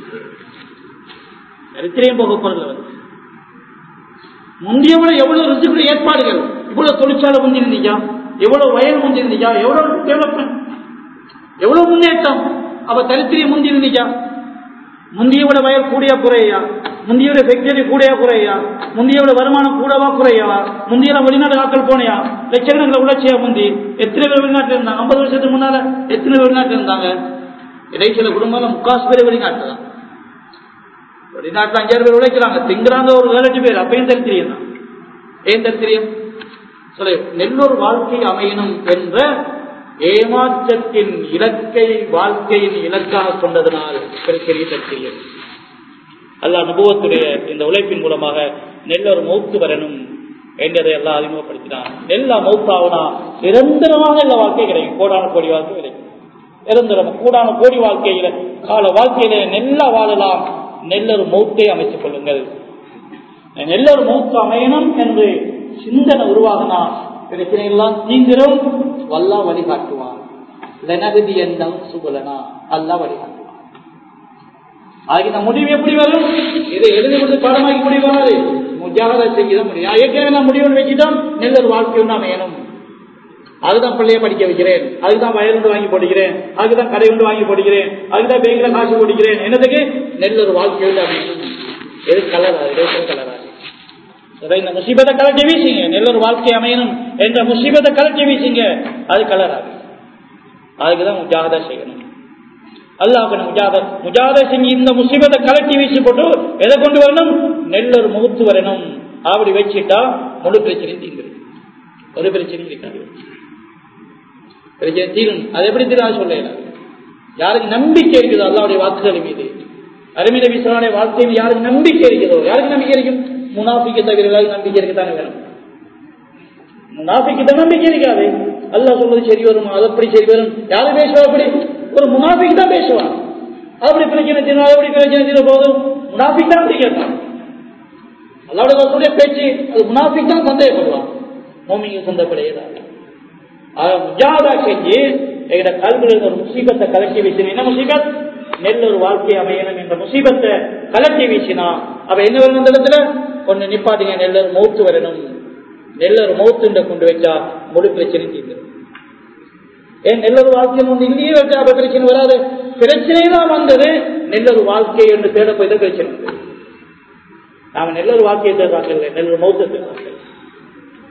[SPEAKER 2] தரித்திரியம் போக போறதுல வந்து முந்திய விட எவ்வளவு ரிஸ்க் ஏற்பாடுகள், இவ்வளவு தொழிற்சாலை முந்தி இருந்துச்சா, எவ்வளவு வயல் முந்தி இருந்துச்சா, எவ்வளவு டெவலப்மெண்ட், எவ்வளவு முன்னேற்றம். அப்ப தரித்திரியம் முந்தி இருந்துச்சா? முந்திய விட வயல் கூடியா குறையா? முந்திய விட ஃபேக்டரி கூடையா குறையா? முந்திய விட வருமானம் கூடவா குறையவா? முந்திய வெளிநாட்டு ஆட்கள் போனையா? லட்சக்கணக்கில் உழைச்சியா? முந்தி எத்தனை பேர் வெளிநாட்டில் இருந்தாங்க? ஐம்பது வருஷத்துக்கு முன்னால எத்தனை பேர் வெளிநாட்டில் இருந்தாங்க? இடைச்சில குடும்பம் முக்காசு பேர் வெளிநாட்டு தான். வெளிநாட்டில் அஞ்சாறு பேர் உழைக்கிறாங்க, திங்கிறாங்க ஒரு ஏழு எட்டு பேர். அப்பயும் தரித்திரியம் தான். ஏன் தரித்திரியம்? சொல்ல நெல்லொரு வாழ்க்கை அமையணும் என்ற ஏமாற்றத்தின் இலக்கை வாழ்க்கையின் இலக்காக கொண்டதனால் பெரிய தரித்திரியம். அல்லாஹ் நபுவத்துடைய இந்த உழைப்பின் மூலமாக நெல்லொரு மௌத்து வரணும் என்றதை எல்லாம் அறிமுகப்படுத்தினார். நெல்லா மௌத்தாவனா நிரந்தரமாக எல்லா வாழ்க்கை கிடைக்கும், கோடான கோடி வாழ்க்கை கிடைக்கும். நிரந்தரம் கூடான கோடி வாழ்க்கையில கால வாழ்க்கையில நெல்லா வாழலாம். நெல்லொரு மௌத்தை அமைத்துக் கொள்ளுங்கள். நெல்லொரு மௌத்து அமையணும் என்று சிந்தனை உருவாகினா பிரச்சனை எல்லாம் தீந்திரும். வல்லா வழிகாட்டுவான். லனகதி என்றும் சுபலனா அல்லா வழிகாட்டுவான். ஆகிய இந்த முடிவு எப்படி வரும்? இதை எழுதி கொடுத்து பாடமாக்கி முடிவு வராது. முஜாகதா செய்யதான் முடியும். ஏற்கனவே நான் முடிவுன்னு வச்சுட்டோம், நெல்லொரு வாழ்க்கை ஒன்று அமையணும். அதுதான் பிள்ளைய படிக்க வைக்கிறேன், அதுதான் வயல் ஒன்று வாங்கி போடுகிறேன், அதுதான் கடை ஒன்று வாங்கி போடுகிறேன், அதுதான் பேங்க்ல காசு போடுகிறேன். என்னதுக்கு? நெல்லொரு வாழ்க்கை ஒன்று அமையணும். எது கலராது, கலராது. இந்த முசீபத்தை கலட்டி வீசிங்க. நெல்லொரு வாழ்க்கை அமையணும் என்ற முசீபத்தை கலட்டி வீசிங்க, அது கலராது. அதுக்குதான் முஜாகதா செய்யணும். அல்லாஹ் முஜாதத் முஜாதா செஞ்சு இந்த முசீபத்தை கலட்டி வீசி போட்டு எதை கொண்டு வரணும்? நெல்லொரு முகத்து வரணும். அப்படி வச்சுட்டா முழு பிரச்சனையும் தீர்ந்து, ஒரு பிரச்சனையும் இருக்காது. பிரச்சனை தீரும். அது எப்படி தீராது சொல்ல. யாருக்கு நம்பிக்கை இருக்குதோ அல்லாஹ்வுடைய வாக்குகள் மீது, அருமை நபி ஸல்லல்லாஹு அலைஹி வார்த்தையில் யாருக்கு நம்பிக்கை இருக்கிறதோ, யாருக்கு நம்பிக்கை இருக்கும்? முனாஃபிக்கு தவிர எல்லாரும் நம்பிக்கை இருக்கத்தானே வேணும். முனாஃபிக்கு தான் நம்பிக்கை இருக்காது. அல்லாஹ் சொல்வது சரி வரும், அது அப்படி சரி வரும். யாரு பேசுவா? அப்படி ஒரு முனாஃபிக் தான் பேசுவான். அப்படி பிரச்சனை தீரும், அப்படி பிரச்சனை தீர போதும் முனாஃபிக் தான் அப்படி கேட்பான். அல்லாஹ்வுடைய பேச்சு அது முனாஃபிக் தான் சந்தேகப்படுவான். மோமிங்க சந்தேகப்படையதான். முஜாஹதா செஞ்சு எங்கட கல்வியில் ஒரு முசீபத்தை கலட்டி வீசினா, என்ன முசீபத்? நெல்லொரு வாழ்க்கை அமையணும் என்ற முசீபத்தை கலட்டி வீசினா அப்ப என்ன வரணும்? அந்த இடத்துல கொஞ்சம் நிப்பாட்டிங்க, நெல்லொரு மௌத்து வரணும். நெல்லொரு மௌத்து கொண்டு வச்சா முழு பிரச்சனை தீர்ந்துடும். ஏன் நெல்லொரு வாழ்க்கை வந்து இல்லையே வச்சா அப்ப பிரச்சனை வராது. பிரச்சனை தான் வந்தது நெல்லொரு வாழ்க்கை என்று தேட போய் பிரச்சனை வந்தது. நாம நெல்லொரு வாழ்க்கையை தேர்வாக்கல, நெல்லொரு மௌத்தை தேர்வாக்கல.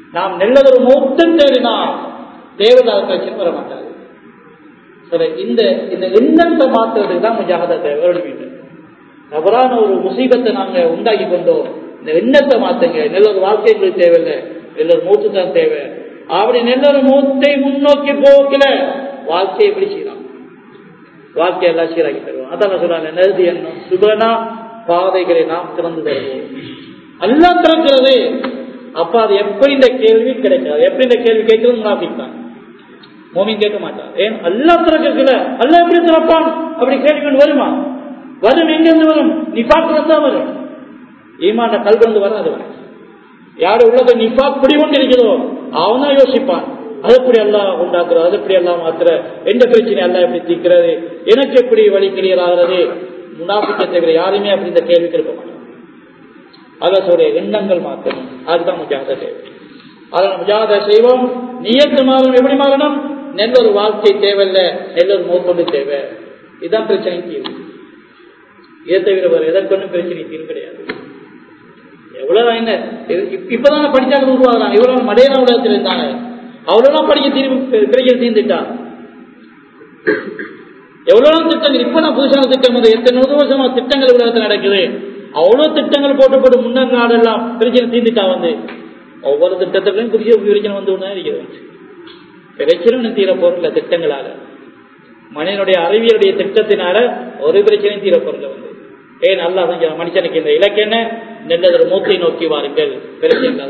[SPEAKER 2] நாம் நல்லதொரு மௌத்தம் தேடினா தேவையில்லாத பிரச்சனை வர மாட்டாது. இந்த இந்த எண்ணத்தை மாற்றுறதுக்கு தான் முஜாஹதா தேவை. தவறான ஒரு முசீபத்தை நாங்க உண்டாக்கி கொண்டோம். இந்த எண்ணத்தை மாத்துங்க. நல்லொரு வாழ்க்கை எங்களுக்கு தேவையில்லை, நல்லொரு மூத்து தான் தேவை. அப்படி நல்லொரு மூத்தை முன்னோக்கி போக்கல வாழ்க்கையை எப்படி செய்யலாம்? வாழ்க்கை எல்லாம் சீராக்கி தருவோம். அதான் சொல்றாங்க, நெருதி எண்ணம் சுபனா பாதைகளை நாம் திறந்து தருவோம். எல்லாம் திறக்கிறது. அப்ப அது எப்படி இந்த கேள்வி கிடைக்காது. எப்படி இந்த கேள்வி கேட்கிறது முனாஃபிக். மோமின் கேட்க மாட்டான். ஏன் அல்லாஹ் திறக்கல, அல்லாஹ் எப்படி திறப்பான் அப்படி கேள்வி வருமா? வரும். எங்கிருந்து வரும்? நிஃபாக் வந்தா வரும். ஈமான் கல்வி வந்து வராது. யாரு உள்ளத நிஃபாக் பிடி கொண்டு இருக்கிறதோ அவன் தான் யோசிப்பான், அது எப்படி அல்லாஹ் உண்டாக்குறது, அது எப்படி எல்லாம் மாத்துற, எந்த பிரச்சனை அல்லாஹ் எப்படி தீர்க்கிறது, எனக்கு எப்படி வழி கிளியர் ஆகிறது. முனாஃபிக்கை தவிர யாருமே அப்படி இந்த கேள்வி கேட்க மாட்டான். அல்லாஹ்வுடைய எண்ணங்கள் மாற்றணும். அதுதான் முஜாஹதா தேவை. அதனால முஜாஹதா செய்வோம். நியத்து மாறணும். எப்படி மாறணும்? நல்லொரு வாழ்க்கை தேவையில்லை, நல்லொரு மௌத்தொண்டு தேவை. இதுதான் பிரச்சனை தீர்வு. இதை தவிர வேறு எதற்கொண்டும் பிரச்சனை தீர்வு கிடையாது. எவ்வளவு என்ன இப்பதான் படிச்சாங்க உருவாகிறாங்க. இவ்வளவு மடையான உலகத்தில் இருந்தாங்க. அவ்வளவுதான் படிக்க தீர்வு பிரச்சனை தீர்ந்துட்டா. எவ்வளவு திட்டங்கள் இப்ப நான் புதுசான திட்டம் வந்து எத்தனை வருஷமா திட்டங்கள் உலகத்தில் நடக்குது. அவ்வளவு திட்டங்கள் போட்டு போட்டு முன்னாள் நாடெல்லாம் பிரச்சனை தீர்ந்துட்டா. வந்து ஒவ்வொரு திட்டத்திலும் புதிய பிரச்சனை வந்து ஒண்ணா இருக்கிறது. பிரச்சனை தீர போறல திட்டங்களால, மனிதனுடைய அறிவியலுடைய திட்டத்தினால ஒரு பிரச்சனையும் தீர போறல. வந்து ஏன் அல்லா தான் மனுஷனுக்கு இந்த இலக்கு என்ன? நல்லதொரு மூத்தை நோக்கி வாருங்கள், பிரச்சனை.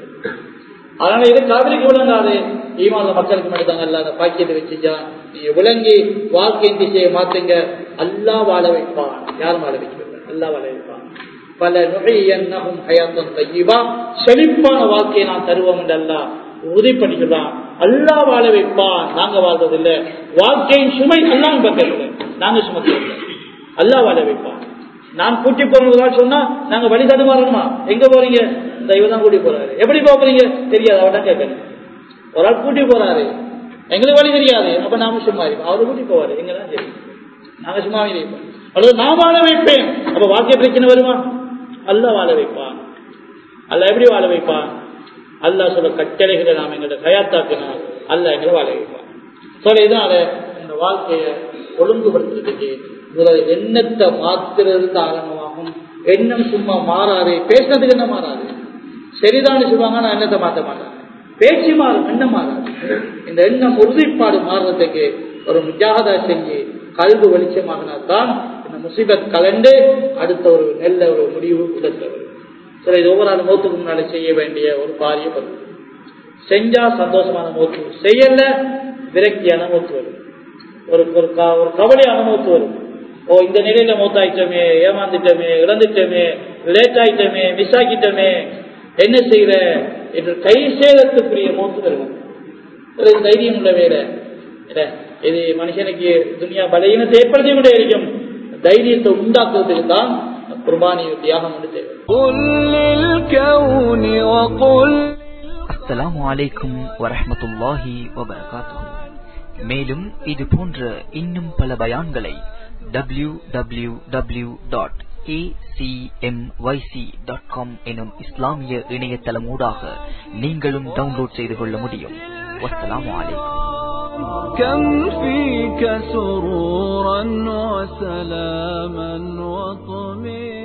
[SPEAKER 2] அதனால இது காவிரிக்கு விளங்காது. ஈமான் மக்களுக்கு மட்டும்தாங்க அல்ல அந்த பாக்கியத்தை வச்சுச்சா நீங்க விளங்கி வாழ்க்கையின் திசையை மாத்துங்க. அல்லா வாழ வைப்பான். யாரும் வாழ வைக்கிறாங்க? அல்லா வாழ வைப்பான். பல நுழையன்னகும் ஹயாத்தன் தையிபா, செழிப்பான வாழ்க்கையை நான் தருவோம் என்று அல்லா உறுதிப்படுத்தலாம். அல்லா வாழ வைப்பான். நாங்க வாழ்றதில்லை. வாழ்க்கையின் சுமை அல்லாஹ் பக்கத்தில் நாங்க சுமக்கிறோம். அல்லா வாழ வைப்பான். நான் கூட்டி போறதா சொன்னா நாங்க வழி தடுமாறணுமா? எங்க போறீங்க? இந்த இவதான் கூட்டி போறாரு. எப்படி போறீங்க தெரியாது. அவர்தான் கேட்கணும். ஒரு ஆள் கூட்டி போறாரு, எங்களுக்கு வழி தெரியாது. அப்ப நாம சும்மா இருப்போம். அவரு கூட்டி போவாரு, எங்கதான் சரி, நாங்க சும்மா இருப்போம். அல்லது நான் வாழ வைப்பேன். அப்ப வாழ்க்கை பிரச்சனை வருமா? அல்லா வாழ வைப்பான். அல்ல எப்படி வாழ வைப்பான்? அல்லா சொல்ல கட்டளைகளை நாம் எங்களை தயாத்தாக்கினால் அல்ல எங்களை வாழ வைப்பான். சொல்ல இதனால இந்த வாழ்க்கையை ஒழுங்குபடுத்துறதுக்கு முதல் எண்ணத்தை மாத்துறது ஆரம்பமாகும். எண்ணம் சும்மா மாறாது. பேசுறதுக்கு என்ன மாறாது? சரிதான் சொல்லுவாங்க, நான் எண்ணத்தை மாற்ற மாட்டேன். பேச்சு மாறும், எண்ணம் மாறாது. இந்த எண்ணம் உறுதிப்பாடு மாறுறதுக்கு ஒரு முஜாஹதா செஞ்சு கல்வி வெளிச்சமாகத்தான் இந்த முசீபத் கலந்து அடுத்த ஒரு நல்ல ஒரு முடிவு கொடுத்தவர். சரி, இது ஒவ்வொரு நாள் மௌத்துக்கு முன்னாடி செய்ய வேண்டிய ஒரு பாரிய பருவம். செஞ்சா சந்தோஷமான மௌத்து, செய்யல விரக்தியான மௌத்து வரும். ஒரு ஒரு கவலையான மௌத்து வரும். ஓ, இந்த நிலையில மௌத்தாயிட்டோமே, ஏமாந்துட்டோமே, இழந்துட்டோமே, லேட் ஆயிட்டோமே, மிஸ் ஆக்கிட்டோமே, என்ன செய்யற என்று கை சேதத்துக்குரிய மௌத்து வருவோம். தைரியம் உள்ள வேலை இது மனுஷனுக்கு துனியா பலகீனத்தை ஏற்படுத்தி கொண்டே இருக்கும். தைரியத்தை உண்டாக்குறதுக்கு தான் குர்பானி தியாகம் வந்து தேவை.
[SPEAKER 3] அஸ்ஸலாமு அலைக்கும் வரஹ்மத்துல்லாஹி வபரகாத்துஹு. மேலும் இது போன்ற இன்னும் பல பயான்களை W W W dot A C M Y C dot com எனும் இஸ்லாமிய இணையதளம் ஊடாக நீங்களும் டவுன்லோட் செய்து கொள்ள முடியும். வஸ்ஸலாமு அலைக்கும்.
[SPEAKER 4] كم فيك سرورا وسلاما وطمئنانا